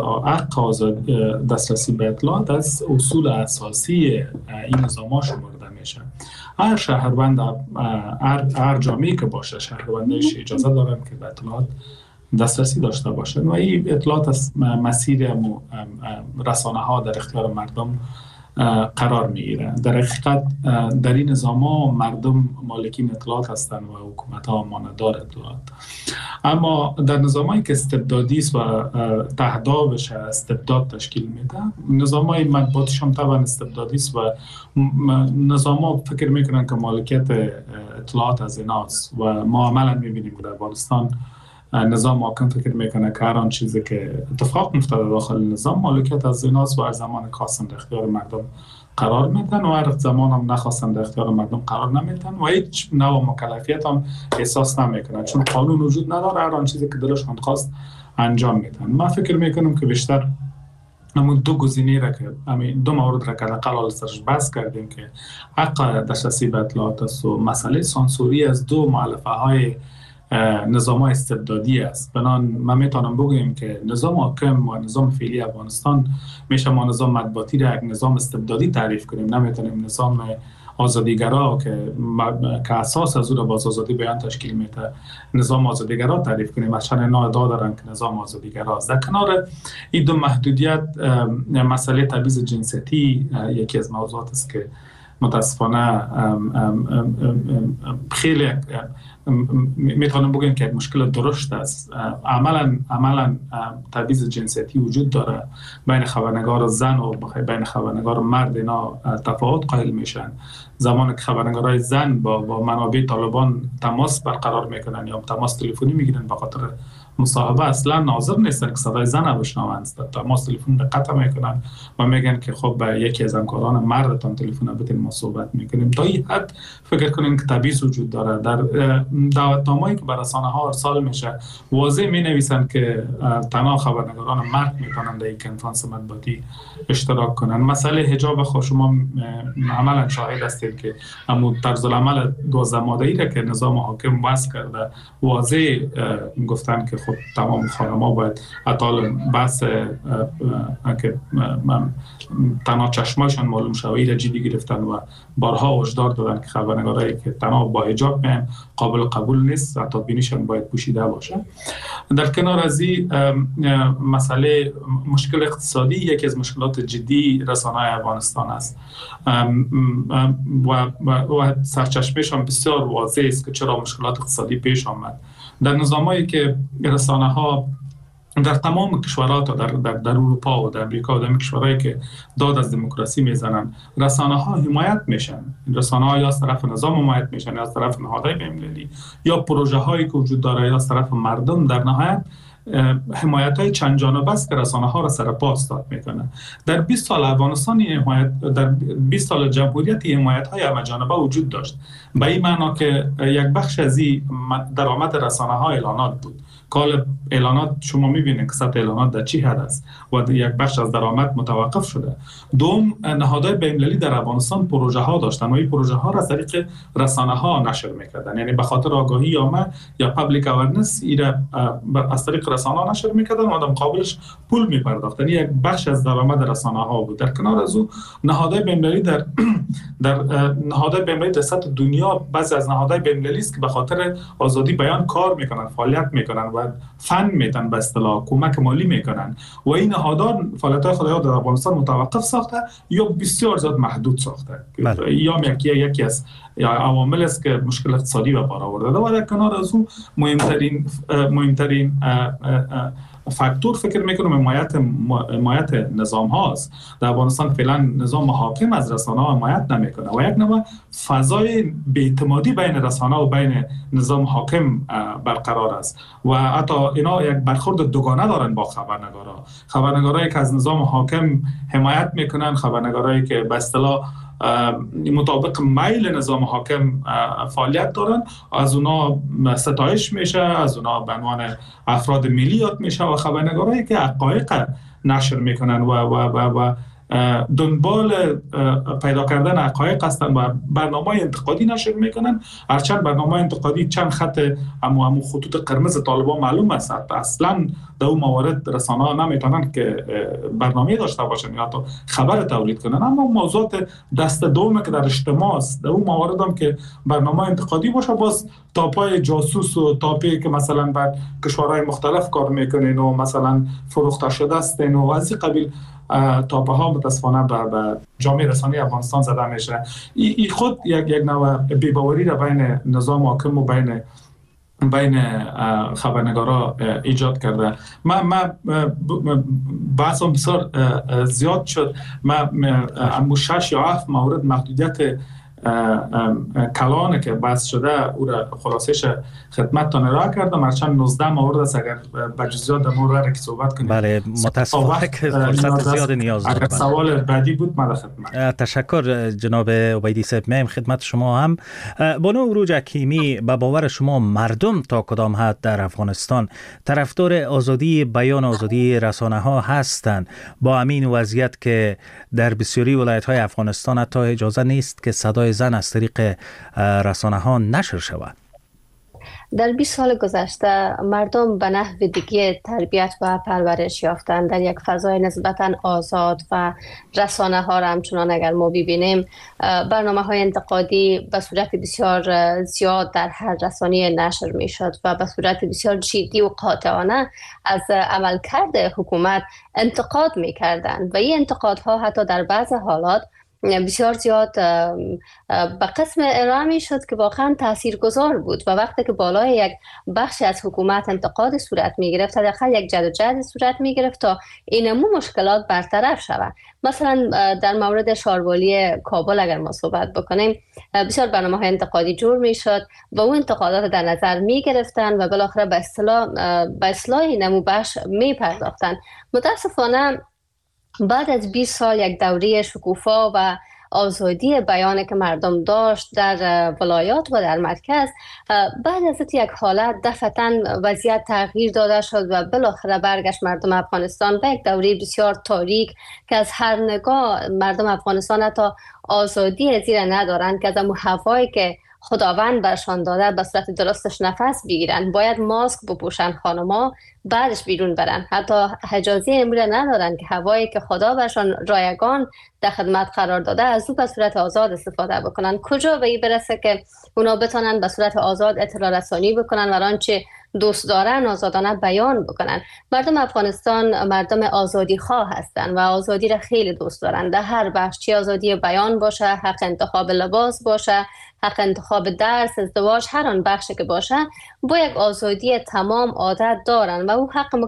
حق دسترسی به اطلاعات از اصول اساسی این نظام‌ها شمرده میشه. هر شهروند، هر جامعه‌ای که باشه، شهروندش اجازه دارن که به اطلاعات دسترسی داشته باشن و این اطلاعات از مسیر رسانه ها در اختیار مردم قرار میگیره. در حقیقت در این نظام ها مردم مالکین اطلاعات هستند و حکومت ها ماندار اطلاعات. اما در نظام هایی که استبدادی است و تهدابش استبداد تشکیل میده، نظام های مطبوعاتش هم طبعا استبدادی است و نظام ها فکر میکنن که مالکیت اطلاعات از ایناست و ما عملا میبینیم که در افغانستان نظام حاکم فکر میکنه که هر آن چیزی که اتفاق میفتاده داخل نظام مالکیت از ایناست و هر زمان خواستن در اختیار مردم قرار میدن و هر زمان هم نخواستن در اختیار مردم قرار نمیدن و هیچ نوع مکلفیت هم احساس نمیکنن، چون قانون وجود نداره. هر آن چیزی که دلشان خواست انجام میدن. من فکر میکنم که بیشتر همون دو گزینه را که دو مورد را که حداقل سرش بحث کردیم که حق دسترسی به اطلاعات است و مسئله سانسوری از دو مؤلفه های نظام استبدادی است. بنان من میتونم بگویم که نظام حاکم و نظام فعلی افغانستان میشه ما نظام مطبوعاتی را یک نظام استبدادی تعریف کنیم. نمیتونیم نظام آزادیگرا که اساس از او را باز آزادی بیان تشکیل میده نظام آزادیگرا تعریف کنیم. اشان اینا ادعا دارن که نظام آزادیگرا است. در کنار این دو محدودیت، مسئله تبعیض جنسیتی یکی از موضوعات است که متاسفانه خیلی میتونم بگم که مشکل درشت است. عملا تبعیض جنسیتی وجود داره بین خبرنگار زن و بین خبرنگار مرد. اینا تفاوت قائل میشن. زمانی که خبرنگارای زن با منابع طالبان تماس برقرار میکنن یا تماس تلفنی میگیرن به خاطر مصاحبه، اصلا ناظر نیستن که صدای زن بشنوند. تماس تلفن قطع میکنن و میگن که خب به یکی از همکاران مردتان تلفن بدین ما صحبت میکنیم. تا این حد فکر کنین که تبعیض وجود داره. در دعوتنامه‌ای که به رسانه ها ارسال میشه واضح مینویسن که تنها خبرنگاران مرد میتونن در این کنفرانس مطبوعاتی اشتراک کنن. مسئله حجاب خود شما عملا شاهد هستید که همون طرز العمل 12 ماده‌ای را که نظام حاکم وضع کرده واضح گفتن که خب تمام خانم‌ها باید حتی بحث که تنها چشمایشان معلوم شوی را جدی گرفتن و بارها هشدار دادن که خبرنگارایی که تنها با حجاب میان قابل قبول نیست، حتی بینیشان باید پوشیده باشه. در کنار از این مسئله مشکل اقتصادی یکی از مشکلات جدی رسانه‌های افغانستان است و سرچشمه‌ش هم بسیار واضح است که چرا مشکلات اقتصادی پیش آمد. در نظامایی که رسانه‌ها در تمام کشورها تا در اروپا و در امریکا و در کشورهایی که داد از دموکراسی میزنن، رسانه‌ها حمایت میشن. رسانه‌ها یا از طرف نظام حمایت میشن یا از طرف نهادهای بین‌المللی یا پروژه‌هایی که وجود داره یا از طرف مردم. در نهایت حمایت‌های چند جانبه است که رسانه‌ها را سر پا استاد میکنه. در 20 سال افغانستان در 20 سال جمهوریت حمایت‌های همه جانبه وجود داشت. به این معنا که یک بخش از این درآمد رسانه‌ها اعلانات بود. کال اعلانات شما میبینید که سطح اعلانات در چی حد است و یک بخش از درآمد متوقف شده. دوم، نهادهای بین‌المللی در افغانستان پروژه ها داشتن و این پروژه ها را از طریق رسانه ها نشر میکردن. یعنی به خاطر آگاهی عامه یا پابلیک اورننس از طریق رسانه ها نشر میکردن و در مقابلش پول میپرداختن. یک بخش از درآمد رسانه ها بود. در کنار از او نهادهای بین‌المللی در نهادهای بین‌المللی در سطح دنیا بعضی از نهادهای بین‌المللی است که به خاطر آزادی بیان کار میکنن، فعالیت میکنن و فن میدن، به اصطلاح کمک مالی میکنن و این نهادان فعالیت‌های خود در افغانستان متوقف ساخته یا بسیار زیاد محدود ساخته. یا یکی از عوامل است که مشکل اقتصادی به بار آورده و در کنار از اون مهمترین فاکتور فکر میکنم حمایت نظام هاست. در افغانستان فعلا نظام حاکم از رسانه ها حمایت نمیکنه و یک نوع فضای بی‌اعتمادی بین رسانه و بین نظام حاکم برقرار است و حتی اینا یک برخورد دوگانه دارن با خبرنگارایی که از نظام حاکم حمایت میکنن، خبرنگارایی که به اصطلاح مطابق میل نظام حاکم فعالیت دارن، از اونا ستایش میشه، از اونا به عنوان افراد ملی یاد میشه و خبرنگارایی که حقایق نشر میکنن و دنبال پیدا کردن حقایق هستند و برنامه انتقادی نشر میکنن. هرچند برنامه انتقادی چند خط امو خطوط قرمز طالبان معلوم است، اصلا در اون موارد رسانه ها نمیتونن که برنامه داشته باشن یا حتی خبر تولید کنن، اما موضوعات دست دوم که در اجتماع است در اون موارد هم که برنامه انتقادی باشه، باز تاپای جاسوس و تاپی که مثلا بر کشورهای مختلف کار میکنین و مثلا فروخته شده استین و از این قبیل تاپه ها متاسفانه به جامعه رسانه افغانستان زده میشه. این خود یک نوع بی‌باوری را بین نظام حاکم و بین خبرنگارا ایجاد کرده. من بحثم بسیار زیاد شد. من 6 یا 7 مورد محدودیت کلانه که بحث شده او را خلاصش خدمتتان ارائه کردم. هرچند 19 مورد است، اگر به جزئیات در مورد که صحبت کنیم. بله، متاسفانه که فرصت زیاد نیاز دارم. اگر سوال بعدی بود من خدمت. تشکر جناب عبیدی صاحب. میم خدمت شما هم. بانو عروج حکیمی، به باور شما مردم تا کدام حد در افغانستان طرفدار آزادی بیان، آزادی رسانه ها هستند با همین وضعیت که در بسیاری ولایت های افغانستان حتی اجازه نیست که صدای زن از طریق رسانه ها نشر شود؟ در 20 سال گذشته مردم به نحو دیگه تربیت و پرورش یافتند در یک فضای نسبتاً آزاد و رسانه ها را همچنان اگر ما ببینیم برنامه های انتقادی به صورت بسیار زیاد در هر رسانه نشر می شد و به صورت بسیار جدی و قاطعانه از عملکرد حکومت انتقاد می کردند و این انتقادها حتی در بعض حالات بسیار زیاد به قسم ارائه می شد که واقعا تاثیرگذار بود و وقتی که بالای یک بخشی از حکومت انتقاد صورت می گرفت، حداقل یک جدوجهد صورت می گرفت تا اینمو مشکلات برطرف شود. مثلا در مورد شاروالی کابل اگر ما صحبت بکنیم، بسیار برنامه‌های انتقادی جور می شد و اون انتقادات در نظر می گرفتن و بالاخره به اصلاح اینمو بخش می پرداختن. متاسفانه بعد از 20 سال یک دوره شکوفا و آزادی بیانی که مردم داشت در ولایات و در مرکز، بعد از یک حالت دفعتاً وضعیت تغییر داده شد و بالاخره برگشت مردم افغانستان به یک دوره بسیار تاریک که از هر نگاه مردم افغانستان حتی آزادی زیر ندارند که از اون هوایی که خداوند برشان داده به صورت درستش نفس بگیرن. باید ماسک بپوشن خانما، بعدش بیرون برن. حتی اجازه امروز ندارن که هوایی که خدا برشان رایگان در خدمت قرار داده از او به صورت آزاد استفاده بکنن. کجا به این برسه که اونا بتونن به صورت آزاد اطلاع رسانی بکنن و آنچه دوست دارن آزادانه بیان بکنن؟ مردم افغانستان مردم آزادی خواه هستن و آزادی را خیلی دوست دارن در هر بخش، چه آزادی بیان باشه، حق انتخاب لباس باشه، حق انتخاب درس، ازدواج، هر آن بخشی که باشه با یک آزادی تمام عادت دارن و او حق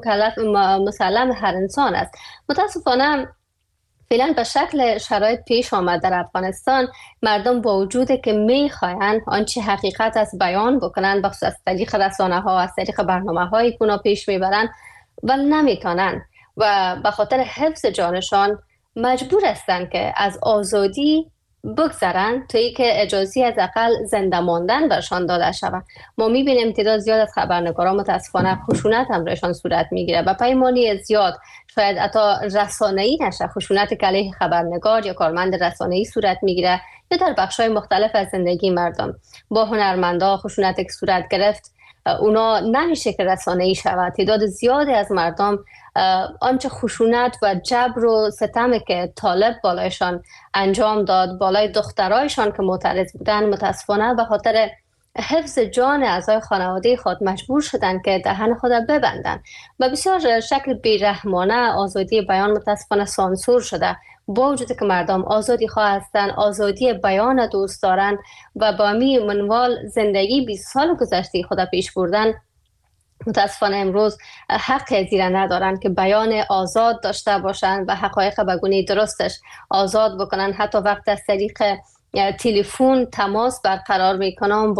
مسلم هر انسان است. متاسفانه فعلا به شکل شرایط پیش آمد در افغانستان، مردم با وجود که میخواین آنچه حقیقت است بیان بکنن، بخصوص از طریق رسانه ها، از طریق برنامه هایی که پیش میبرن، ولی نمیتونن و به خاطر حفظ جانشان مجبور هستن که از آزادی بگذرن تا ای که اجازه از اقل زنده ماندن برشان داده شود. ما میبینیم تعداد زیاد از خبرنگاران متاسفانه خشونت هم برشان صورت میگیره و پیمانی زیاد، شاید حتی رسانه‌ای نشه، خشونت که علیه خبرنگار یا کارمند رسانه‌ای صورت میگیره یا در بخش‌های مختلف از زندگی مردم. با هنرمندا خشونت که صورت گرفت، اونا نمیشه که رسانه‌ای شود. تعداد زیادی از مردم آنچه خشونت و جبر و ستم که طالب بالایشان انجام داد، بالای دخترایشان که معترض بودن، متاسفانه به خاطر حفظ جان اعضای خانواده خود مجبور شدن که دهن خود ببندن و بسیار شکل بیرحمانه آزادی بیان متاسفانه سانسور شده. با وجود که مردم آزادی خواه هستن، آزادی بیان دوست دارن و با می منوال زندگی 20 سال گذشته خود پیش بردن، متاسفانه امروز حق زیر ندارن که بیان آزاد داشته باشن و حقایق به گونه درستش آزاد بکنن. حتی وقت از طریق تلفن تماس برقرار میکنن با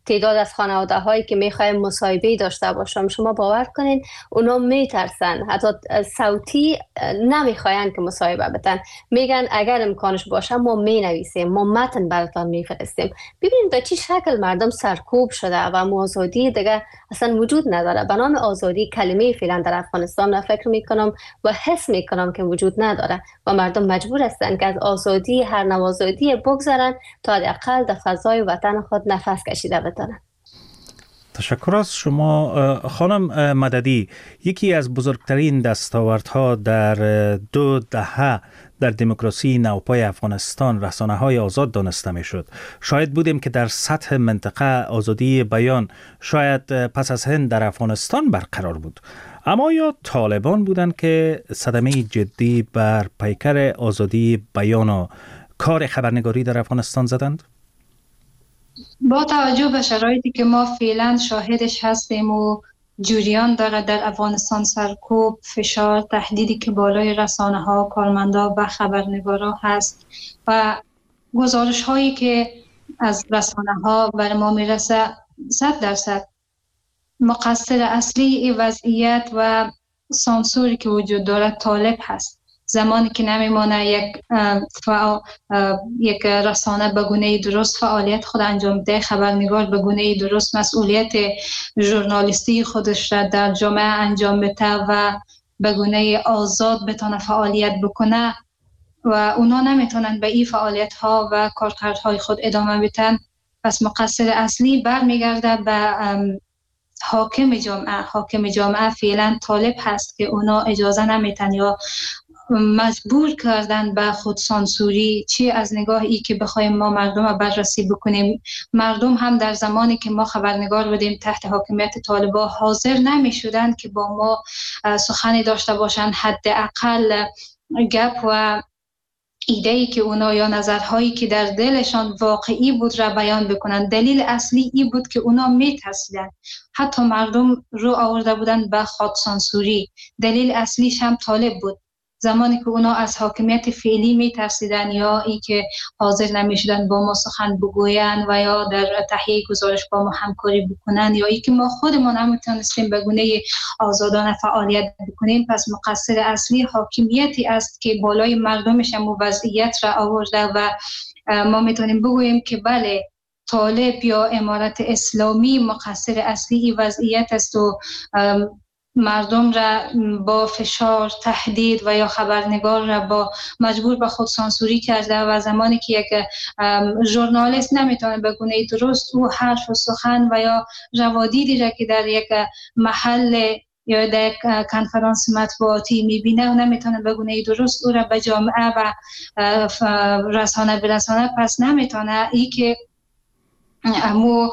تعداد از خانواده هایی که میخوایم مصاحبه داشته باشم، شما باور کنین اونا میترسن، حتی صوتی نمیخواین که مصاحبه بتن، میگن اگر امکانش باشه ما مینویسیم، ما متن براتون میفرستیم. ببینید به چه شکل مردم سرکوب شده و آزادی دیگه اصلا وجود نداره. به نام آزادی کلمه فعلا در افغانستان را فکر میکنم و حس میکنم که وجود نداره و مردم مجبور هستند که از آزادی، هر نوع آزادی بگذارن تا حداقل در فضای وطن خود نفس کشیده بتونن. تشکر از شما خانم مددی. یکی از بزرگترین دستاوردها در 2 دهه در دموکراسی نوپای افغانستان رسانه‌های آزاد دانسته می‌شد. شاید بودیم که در سطح منطقه آزادی بیان شاید پس از هند در افغانستان برقرار بود، اما یا طالبان بودند که صدمه جدی بر پیکر آزادی بیان و کار خبرنگاری در افغانستان زدند؟ با توجه به شرایطی که ما فعلا شاهدش هستیم و جریان داره در افغانستان، سرکوب، فشار، تهدیدی که بالای رسانه ها، کارمندا و خبرنگارا هست و گزارش هایی که از رسانه ها بر ما میرسه، 100% مقصر اصلی این وضعیت و سانسوری که وجود داره طالب هست. زمانی که نمیمانه یک رسانه به گونه درست فعالیت خود انجام ده، خبرنگار به گونه درست مسئولیت ژورنالیستی خودش را در جامعه انجام بده و به گونه آزاد بتونه فعالیت بکنه و اونا نمیتونن به این فعالیت ها و کارکردهای خود ادامه بدن، پس مقصر اصلی برمیگرده به حاکم جامعه. حاکم جامعه فعلا طالب هست که اونا اجازه نمیتن یا مجبور کردن به خود سانسوری، چی از نگاهی که بخوایم ما مردم رو بررسی بکنیم. مردم هم در زمانی که ما خبرنگار بودیم تحت حاکمیت طالبان حاضر نمی شدن که با ما سخنی داشته باشن، حداقل گپ و ایده‌ای که اونا یا نظرهایی که در دلشان واقعی بود را بیان بکنن. دلیل اصلی ای بود که اونا میترسیدن، حتی مردم رو آورده بودن به خود سانسوری. دلیل اصلیش هم طالب بود. زمانی که اونا از حاکمیت فعلی میترسیدن یا ای که حاضر نمیشدن با ما سخن بگوین و یا در تهیه گزارش با ما همکاری بکنن یا ای که ما خودمون هم میتونستیم به گونه آزادانه فعالیت بکنیم، پس مقصر اصلی حاکمیتی است که بالای مردمش هم وضعیت را آورده و ما میتونیم بگوییم که بله، طالب یا امارت اسلامی مقصر اصلی این وضعیت است و مردم را با فشار، تهدید و یا خبرنگار را با مجبور به خود سانسوری کرده و زمانی که یک ژورنالیست نمیتونه به گونه درست او حرف و سخن و یا روادیدی را که در یک محل یا در یک کنفرانس مطبوعاتی میبینه و نمیتونه به گونه درست او را به جامعه و رسانه برسانه، پس نمیتونه ای که امو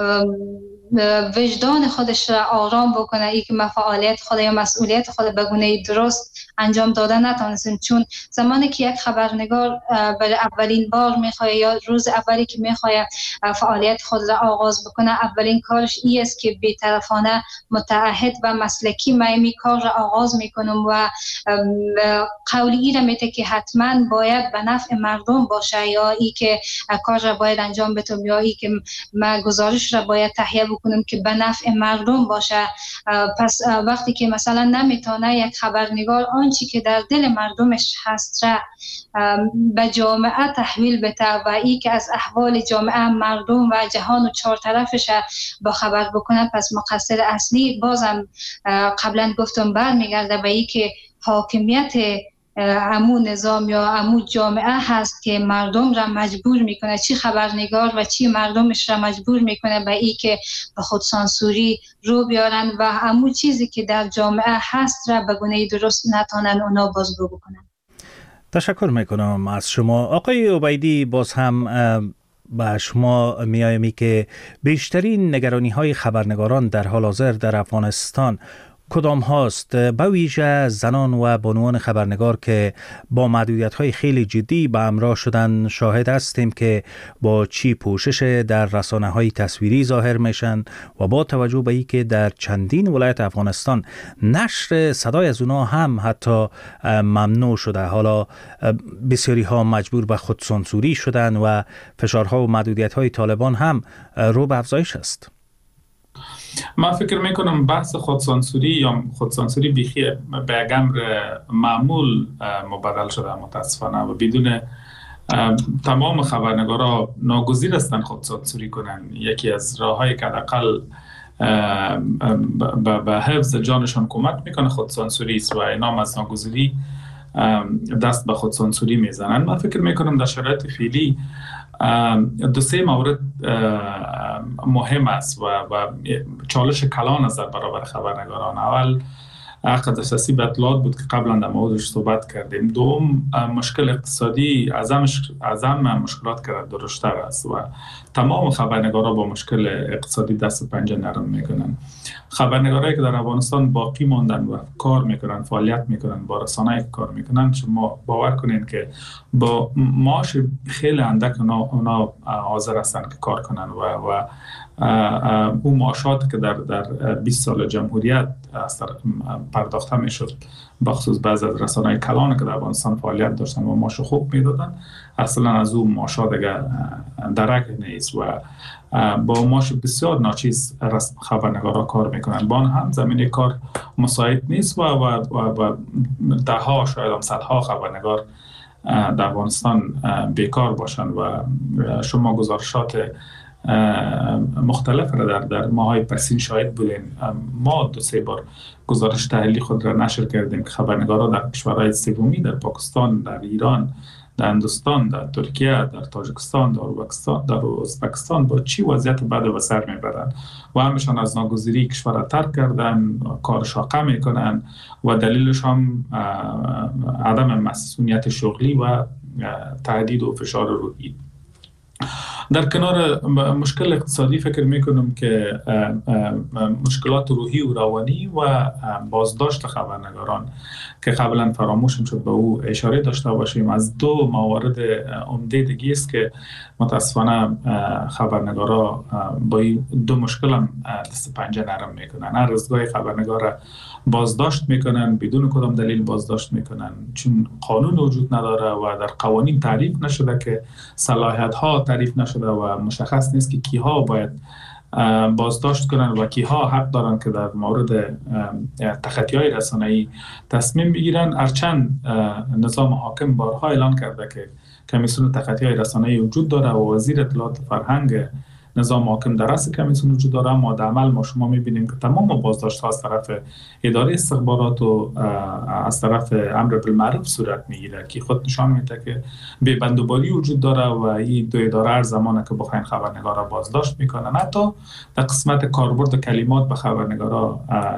وجدان خودش را آرام بکنه، ای که فعالیت خود یا مسئولیت خود به گونه درست انجام داده نتونستیم. چون زمانی که یک خبرنگار برای اولین بار میخواد یا روز اولی که میخواد فعالیت خود را آغاز بکنه، اولین کارش ای است که بی‌طرفانه، متعهد و مسلکی می کار را آغاز میکنم و قولی ای را میده که حتما باید به نفع مردم باشه یا ای که کار را باید انجام بدم یا ای که ما گزارش را باید تهیه بکنم که به نفع مردم باشه. پس وقتی که مثلا نمیتونه یک خبرنگار آنچه که در دل مردمش هست را به جامعه تحویل بده و ای که از احوال جامعه، مردم و جهان و چهار طرفش با خبر بکنه، پس مقصر اصلی بازم قبلا گفتم برمیگرده به ای که حاکمیت امو نظام یا امو جامعه هست که مردم را مجبور میکنه، چی خبرنگار و چی مردمش را مجبور میکنه به ای که به خود سانسوری رو بیارن و امو چیزی که در جامعه هست را به گونه درست نتونن اونا بازگو بکنن. تشکر میکنم از شما. آقای عبیدی، باز هم با شما میایمی که بیشترین نگرانی های خبرنگاران در حال حاضر در افغانستان کدام هاست؟ به ویژه زنان و بانوان خبرنگار که با محدودیت‌های خیلی جدی به همراه شدن شاهد هستیم که با چی پوشش در رسانه‌های تصویری ظاهر میشن و با توجه به اینکه که در چندین ولایت افغانستان نشر صدای از اونا هم حتی ممنوع شده. حالا بسیاری ها مجبور به خودسانسوری شدن و فشارها و محدودیت‌های طالبان هم رو به افزایش است. من فکر میکنم بحث خودسانسوری یا خودسانسوری بیخی به امر معمول مبدل شده متاسفانه و بدون تمام خبرنگارا ناگزیر هستند خودسانسوری کنن. یکی از راه‌هایی که حداقل به حفظ جانشان کمک میکنه خودسانسوری است و اینا از ناگزیری دست به خودسانسوری میزنن. من فکر میکنم در شرایط فعلی دو سه مورد مهم است و چالش کلان است در برابر خبرنگاران. اول حق دسترسی به اطلاعات بود که قبلا در موردش صحبت کردیم. دوم مشکل اقتصادی اعظم مشکلات که درشتر است و تمام خبرنگارا با مشکل اقتصادی دست و پنجه نرم میکنن. خبرنگارایی که در افغانستان باقی ماندن و کار میکنن، فعالیت میکنن، با رسانه‌ای کار میکنن، شما باور کنین که با معاش خیلی اندک اونا حاضر هستن که کار کنن و اون معاشات که در 20 سال جمهوریت پرداخته میشد بخصوص بعض از رسانه‌های کلان که در افغانستان فعالیت داشتن و معاش خوب میدادن، اصلا از اون معاشات دیگه درک نیست و با معاش بسیار ناچیز خبرنگارا کار میکنن. با هم زمینه کار مساعد نیست و ده ها شاید هم صدها خبرنگار در افغانستان بیکار باشن و شما گزارشات مختلف را در ماهای پسین شاهد بودین. ما 2-3 بار گزارش تحلیلی خود را نشر کردیم که خبرنگارا در کشورهای سومی، در پاکستان، در ایران، در هندوستان، در ترکیه، در تاجیکستان، در ازبکستان با چی وضعیت بد و سر میبرن و همشان از ناگزیری کشور را ترک کردن، کار شاقه میکنن و دلیلش هم عدم مسئولیت شغلی و تهدید و فشار روحی. در کنار مشکل اقتصادی فکر میکنم که مشکلات روحی و روانی و بازداشت خبرنگاران که قبلا فراموش شد به او اشاره داشته باشیم از دو موارد عمده دیگه است که متاسفانه خبرنگارا با این دو مشکل هم دست پنجه نرم میکنن. هر روزگاه خبرنگار بازداشت میکنن، بدون کدام دلیل بازداشت میکنن، چون قانون وجود نداره و در قوانین تعریف نشده که صلاحیت ها تعریف نشده و مشخص نیست که کیها باید بازداشت کنن و کیها حق دارن که در مورد تخطی‌های رسانه‌ای تصمیم بگیرن. هرچند نظام حاکم بارها اعلان کرده که کمیسیون تخطی‌های رسانه‌ای وجود داره و وزیر اطلاعات فرهنگ نظام حاکم در رأس کمیسیون وجود داره، اما در عمل ما شما می‌بینیم که تمام بازداشت‌ها از طرف اداره استخبارات و از طرف امر بالمعروف صورت میگیره که خود نشان میده که بی‌بندوباری وجود داره و این دو اداره هر زمانه که بخواین خبرنگارا بازداشت میکنن. حتی در قسمت کاربرد کلمات به خبرنگارا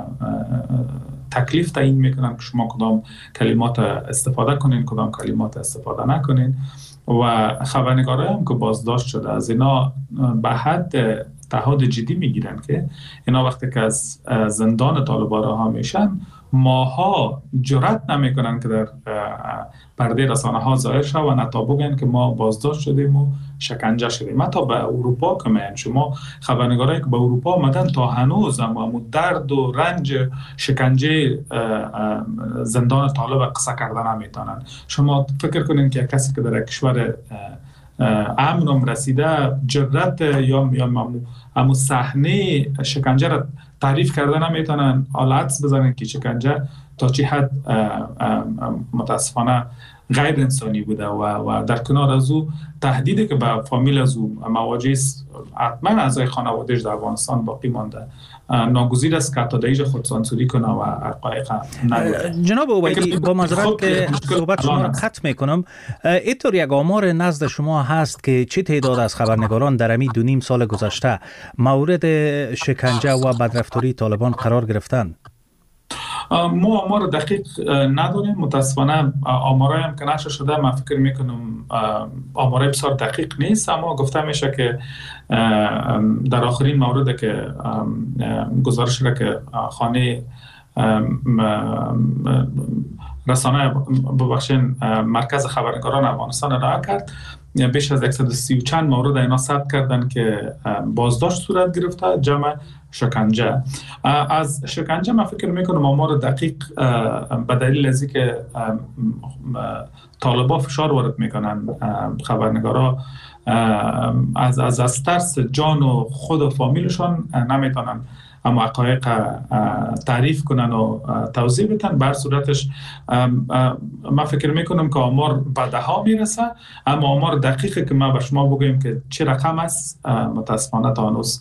تکلیف تعیین میکنن که شما کدام کلمات استفاده کنین، کدام کلمات استفاده نکنین و خبرنگارایی هم که بازداشت شده از اینا به حد تعهد جدی میگیرن که اینا وقتی که از زندان طالبان رها میشن ماها جرأت نمیکنن که در پرده رسانه ها ظاهر شوند تا بگن که ما بازداشت شدیم و شکنجه شدیم. حتی به اروپا که میان شما خبرنگارایی که به اروپا آمدن تا هنوز هم درد و رنج شکنجه زندان طالب قصه کردن نمیتونن. شما فکر کنین که کسی که در کشور امن رسیده جرأت یا همون صحنه شکنجه را تعریف کردن نمیتونن، حالت بزنن که شکنجه تا چه حد متاسفانه غیر انسانی بوده و در کنار از او تهدیدی که به فامیل از او مواجه است. حتما اعضای خانواده‌اش در افغانستان باقی مانده، ناگزیر است که حتی دیج خود سانسوری کنه و حقایق نگه. جناب عبیدی با معذرت که صحبت شما را قطع میکنم، اینطور یک آمار نزد شما هست که چه تعداد از خبرنگاران در امی 2.5 سال گذشته مورد شکنجه و بدرفتاری طالبان قرار گرفتن؟ ما آمار دقیق نداریم متاسفانه. آمارایی هم که نشر شده من فکر میکنم آمارای بسیار دقیق نیست، اما گفته میشه که در آخرین مورد که گزارش را که خانه رسانه ببخشین مرکز خبرنگاران افغانستان ارائه کرد، بیش از 130 چند مورد اینا ثبت کردن که بازداشت صورت گرفته، جمع شکنجه. از شکنجه من فکر میکنم آمار دقیق به دلیل از اینکه طالبا فشار وارد میکنن خبرنگارا از ترس جان و خود و فامیلشان نمیتونن اما حقایق تعریف کنن و توضیح بدن. بر صورتش من فکر میکنم که آمار به ده ها میرسه، اما آمار دقیقی که ما به شما بگویم که چه رقم است متاسفانه تا هنوز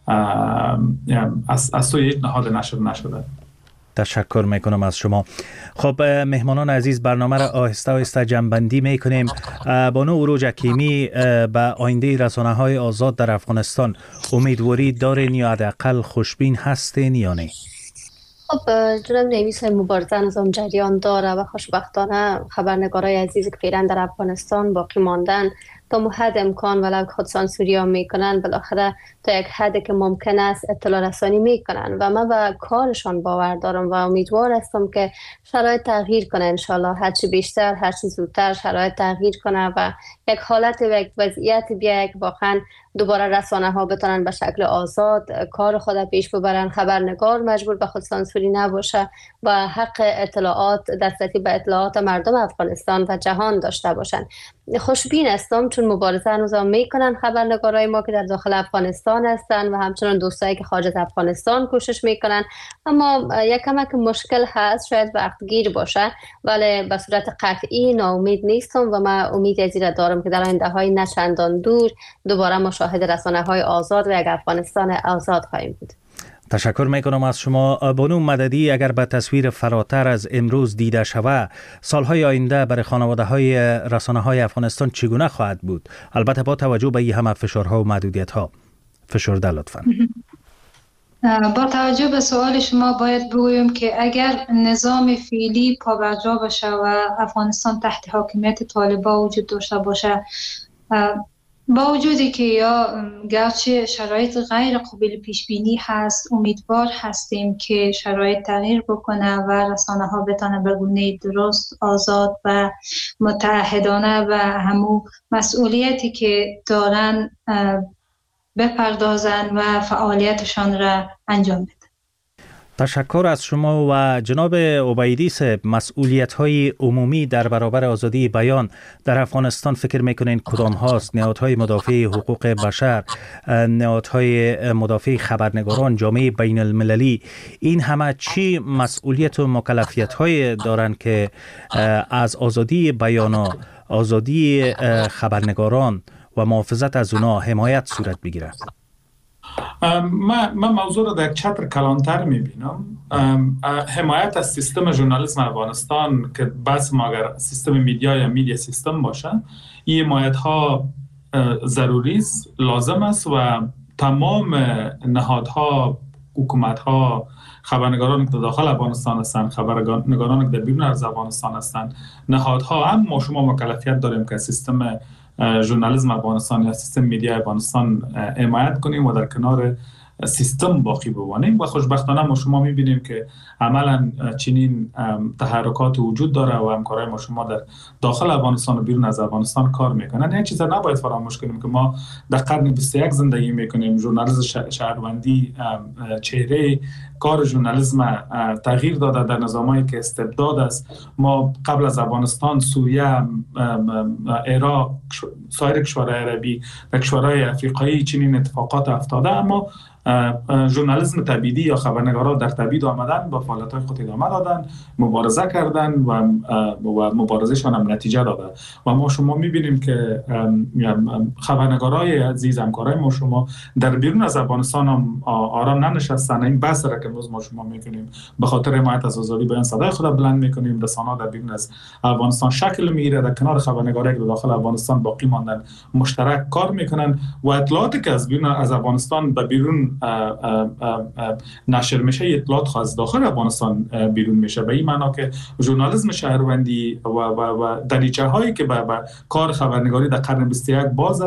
از سوی یک نهاد نشر نشده. تشکر میکنم از شما. خب مهمانان عزیز، برنامه را آهسته آهسته جمع‌بندی میکنیم. بانو عروج حکیمی، به آینده رسانه‌های آزاد در افغانستان امیدواری دارین یا حداقل خوشبین هستین یا نه؟ خب جناب نویس، مبارزه نظام جریان داره و خوشبختانه خبرنگارای عزیزی که فعلا در افغانستان باقی ماندن تا حد امکان ولو خود سانسوری ها میکنن، بالاخره تا یک حدی که ممکن است اطلاع رسانی میکنن و من به کارشان باور دارم و امیدوار هستم که شرایط تغییر کنه. انشالله هرچی بیشتر هرچی زودتر شرایط تغییر کنه و یک حالت و یک وضعیت بیاید که واقعا دوباره رسانه ها بتونن به شکل آزاد کار خود پیش ببرن، خبرنگار مجبور به خود سانسوری نباشه و حق اطلاعات، دسترسی به اطلاعات مردم افغانستان و جهان داشته باشن. خوشبین هستم چون مبارزه نظام میکنن خبرنگارای ما که در داخل افغانستان هستن و همچنان دوستایی که خارج از افغانستان کوشش میکنن، اما یک کمک مشکل هست، شاید وقتگیر باشه، ولی به صورت قطعی ناامید نیستم و من امید از این دارم که در آینده های نه چندان دور دوباره مشاهد رسانه های آزاد و یک افغانستان آزاد خواهیم بود. تشکر میکنم از شما. بانو مددی، اگر به تصویر فراتر از امروز دیده شود، سالهای آینده برای خانواده های رسانه های افغانستان چگونه خواهد بود؟ البته با توجه به این همه فشارها و محدودیت ها. فشرده لطفاً. با توجه به سوال شما باید بگویم که اگر نظام فعلی پابرجا باشه و افغانستان تحت حاکمیت طالبان وجود داشته باشه، با وجودی که یا گرچه شرایط غیر قابل پیش بینی هست، امیدوار هستیم که شرایط تغییر بکنه و رسانه ها بتونه به گونه درست، آزاد و متعهدانه و همون مسئولیتی که دارن بپردازن و فعالیتشان را انجام بدن. تشکر از شما. و جناب عبیدی صاحب، مسئولیت‌های عمومی در برابر آزادی بیان در افغانستان فکر می‌کنین کدام هاست؟ نهادهای مدافع حقوق بشر، نهادهای مدافع خبرنگاران، جامعه بین المللی، این همه چی مسئولیت و مکلفیت‌های دارن که از آزادی بیان، آزادی خبرنگاران و محافظت از اونا حمایت صورت بگیره؟ من موضوع رو در چتر کلانتر میبینم. حمایت از سیستم ژورنالیسم افغانستان که بس ما اگر سیستم میدیا یا میدیا سیستم باشه، این حمایت ها ضروری است، لازم است و تمام نهادها، حکومت ها، خبرنگاران که داخل افغانستان هستند، خبرنگاران که در بیرون از افغانستان هستند، نهادها هم ما شما مکلفیت داریم که سیستم ژورنالیسم افغانستان یا سیستم میدیا افغانستان حمایت کنیم و در کنار سیستم باقی بمانیم. و خوشبختانه ما شما میبینیم که عملا چنین تحرکات وجود داره و همکارای ما شما در داخل افغانستان و بیرون از افغانستان کار میکنن. یک چیز نباید فراموش کنیم که ما در قرن 21 زندگی میکنیم. ژورنالیسم شهروندی چهره کار ژورنالیسم تغییر داده در نظامایی که استبداد است. ما قبل از افغانستان، سوریه، عراق، سایر کشورهای عربی و کشورهای افریقایی چنین اتفاقات افتاده، اما ژورنالیسم تبعیدی یا خبرنگاران در تبعید آمدن با فعالیت‌های خود ادامه دادن، مبارزه کردن و مبارزهشان هم نتیجه داده. و ما شما می‌بینیم که خبرنگارای عزیز، همکارای ما شما در بیرون از افغانستان هم آرام ننشستن. این بحث را که امروز ما شما می‌کنیم به خاطر حمایت از آزادی بیان صدای خود بلند می‌کنیم. رسانه‌ها در بیرون از افغانستان شکل می‌گیره، در کنار خبرنگارایی که داخل افغانستان باقی ماندن مشترک کار می‌کنن و اطلاعاتی که از بیرون از افغانستان به بیرون نشر میشه، اطلاعات از داخل افغانستان بیرون میشه. به این معنا که ژورنالیسم شهروندی و دریچه هایی که به کار خبرنگاری در قرن 21 باز است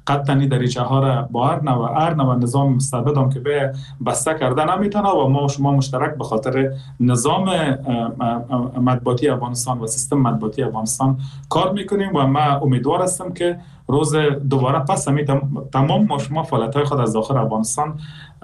قطعا این دریچه ها را با هر نوع نظام مستبد هم که به بسته کرده نمیتونه و ما شما مشترک به خاطر نظام مطبوعاتی افغانستان و سیستم مطبوعاتی افغانستان کار میکنیم و من امیدوار هستم که روز دوباره پس تمام ما شما فعالیت‌های خود از داخل افغانستان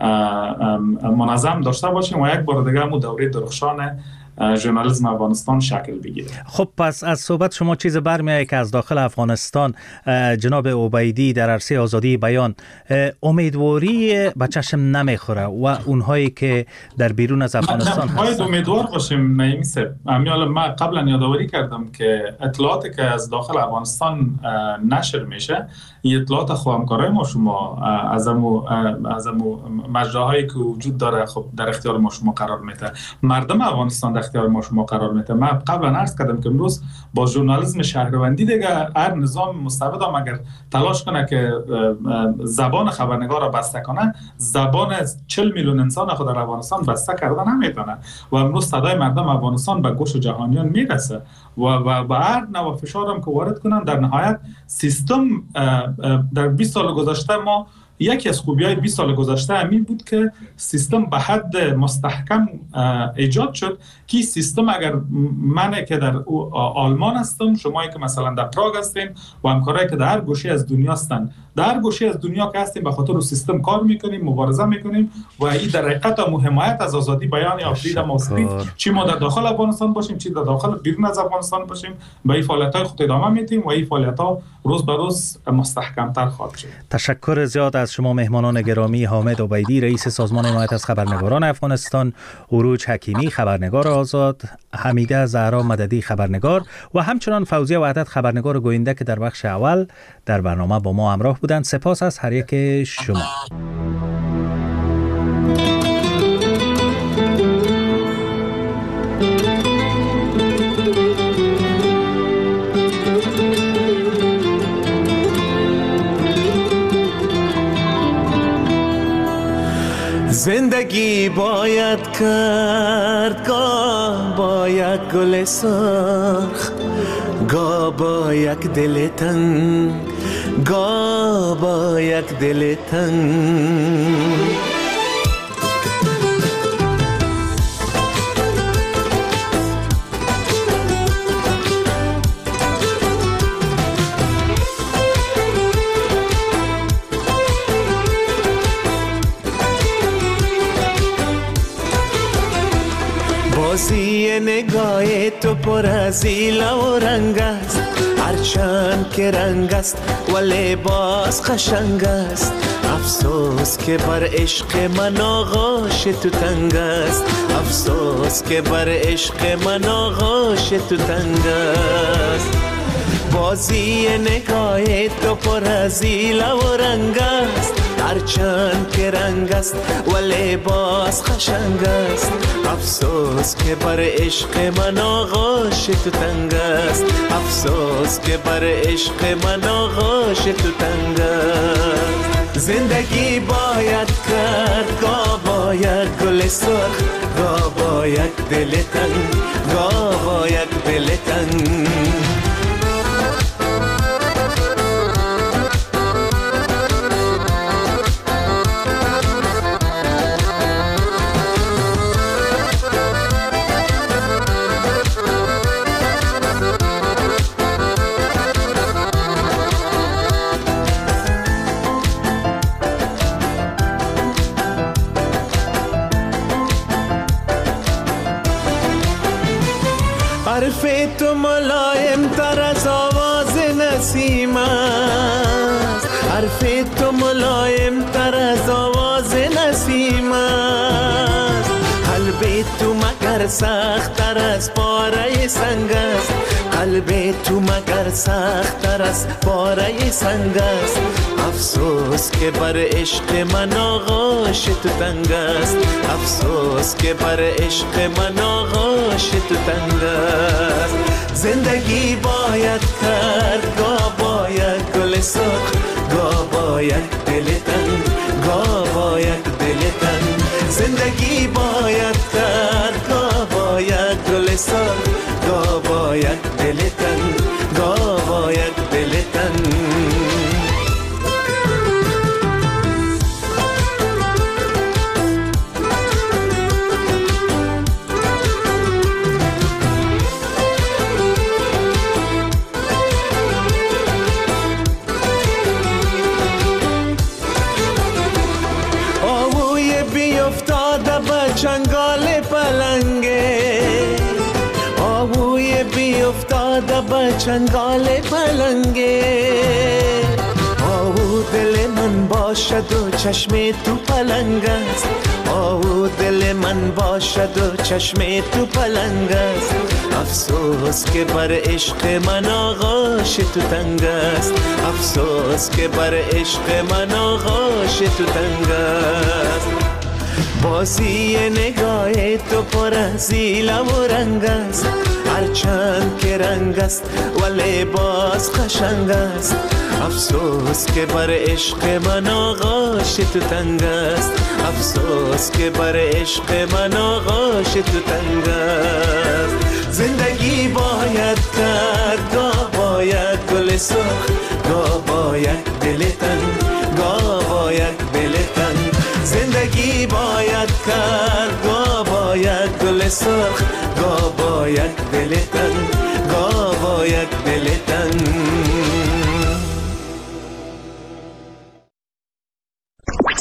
منظم داشته باشیم و یک بار دیگه مو دوره درخشان ژورنالیسم افغانستان شکل بگیره. خب پس از صحبت شما چیز برمیآید که از داخل افغانستان جناب عبیدی در عرصه آزادی بیان امیدواری به چشم نمیخوره و اونهایی که در بیرون از افغانستان هستن. باید امیدوار باشیم. نعیمی صاحب، من قبلا یادآوری کردم که اطلاعاتی که از داخل افغانستان نشر میشه، این اطلاعات همکارای ما شما از امو مجراهایی که وجود داره خب در اختیار ما شما قرار میده، مردم افغانستان در اختیار ما شما قرار میده. من قبلا عرض کردم که امروز با ژورنالیسم شهروندی دیگه هر نظام مستبد هم اگر تلاش کنه که زبان خبرنگار را بسته کنه، زبان 40 میلیون انسان خود در افغانستان بسته کرده نمیتونه و امروز صدای مردم افغانستان به گوش جهانیان میرسه و با هر نوع فشار هم که وارد کنن، در نهایت سیستم در 20 سال گذشته ما یکی از خوبی‌های 20 سال گذشته همین بود که سیستم به حد مستحکم ایجاد شد که سیستم اگر من که در آلمان هستم، شمایی که مثلا در پراگ هستین و همکارایی که در هر گوشه از دنیا هستن، در هر گوشه از دنیا که هستیم به خاطر سیستم کار میکنیم، مبارزه میکنیم و این در حقیقت حمایت از آزادی بیان یا فریدم آف اسپیچ، چی ما در داخل افغانستان باشیم چی در داخل بیرون از افغانستان باشیم، به این فعالیت‌های خود ادامه میدیم و این فعالیت‌ها روز به روز مستحکم‌تر خواهد شد. تشکر زیاد از شما مهمانان گرامی. حامد عبیدی رئیس سازمان حمایت از خبرنگاران افغانستان، عروج حکیمی خبرنگار آزاد، حمیده زهرا مددی خبرنگار و همچنان فوزیه وحدت خبرنگار گوینده که در بخش اول در برنامه با ما همراه بودند. سپاس از هر یک شما. زندگی باید کرد، گاه با یک گل سرخ، گاه با یک دل تنگ، گاه با یک دل تنگ. بازی نگاه تو پر از ایله و رنگ است، هرچند که رنگ است و لباس قشنگ است. افسوس که بر عشق من آغوش تو تنگ است، افسوس که بر عشق من آغوش تو تنگ است. بازی نگاه تو پر از ایله و رنگ است، هرچند که رنگ است و لباس قشنگ است. افسوس که بر عشق من آغوش تو تنگ است، افسوس که بر عشق من آغوش تو تنگ است. زندگی باید کرد، گاه با یک گل سرخ، گاه با یک دل تنگ، گاه با یک دل تنگ. حرف تو ملایم تر از آواز نسیم است، حرف تو ملایم تر از آواز نسیم است. قلب تو مگر سخت تر از پاره سنگ است، قلب تو مگر سخت تر از پاره سنگ است. افسوس که بر عشق من آغوش تو تنگ است، افسوس که بر عشق من آغوش تو تنگ است. زندگی باید کرد، گاه با یک گل سرخ، گاه با یک دل تنگ، گاه با یک دل تنگ. زندگی باید کرد، گاه با یک گل سرخ، گاه با یک دل تنگ، گاه با یک دل تنگ. افتاده به چنگال پلنگه آو دل من باشد و چشم تو پلنگ است آو دل من باشد و چشم تو پلنگ است افسوس که بر عشق من آغاش تو تنگ است افسوس که بر عشق من آغاش تو تنگ است بازی نگاه تو پر از حیله و رنگ است هرچند که رنگ است ولی باز قشنگ است افسوس که بر عشق من آغاش تو تنگ است افسوس که بر عشق من آغاش تو تنگ است زندگی باید کرد گاه باید گل سرخ گاه باید دل تنگ گاه باید دل تنگ زندگی باید کرد گاه باید گل سرخ گاه باید دل تنگ گاه باید دل تنگ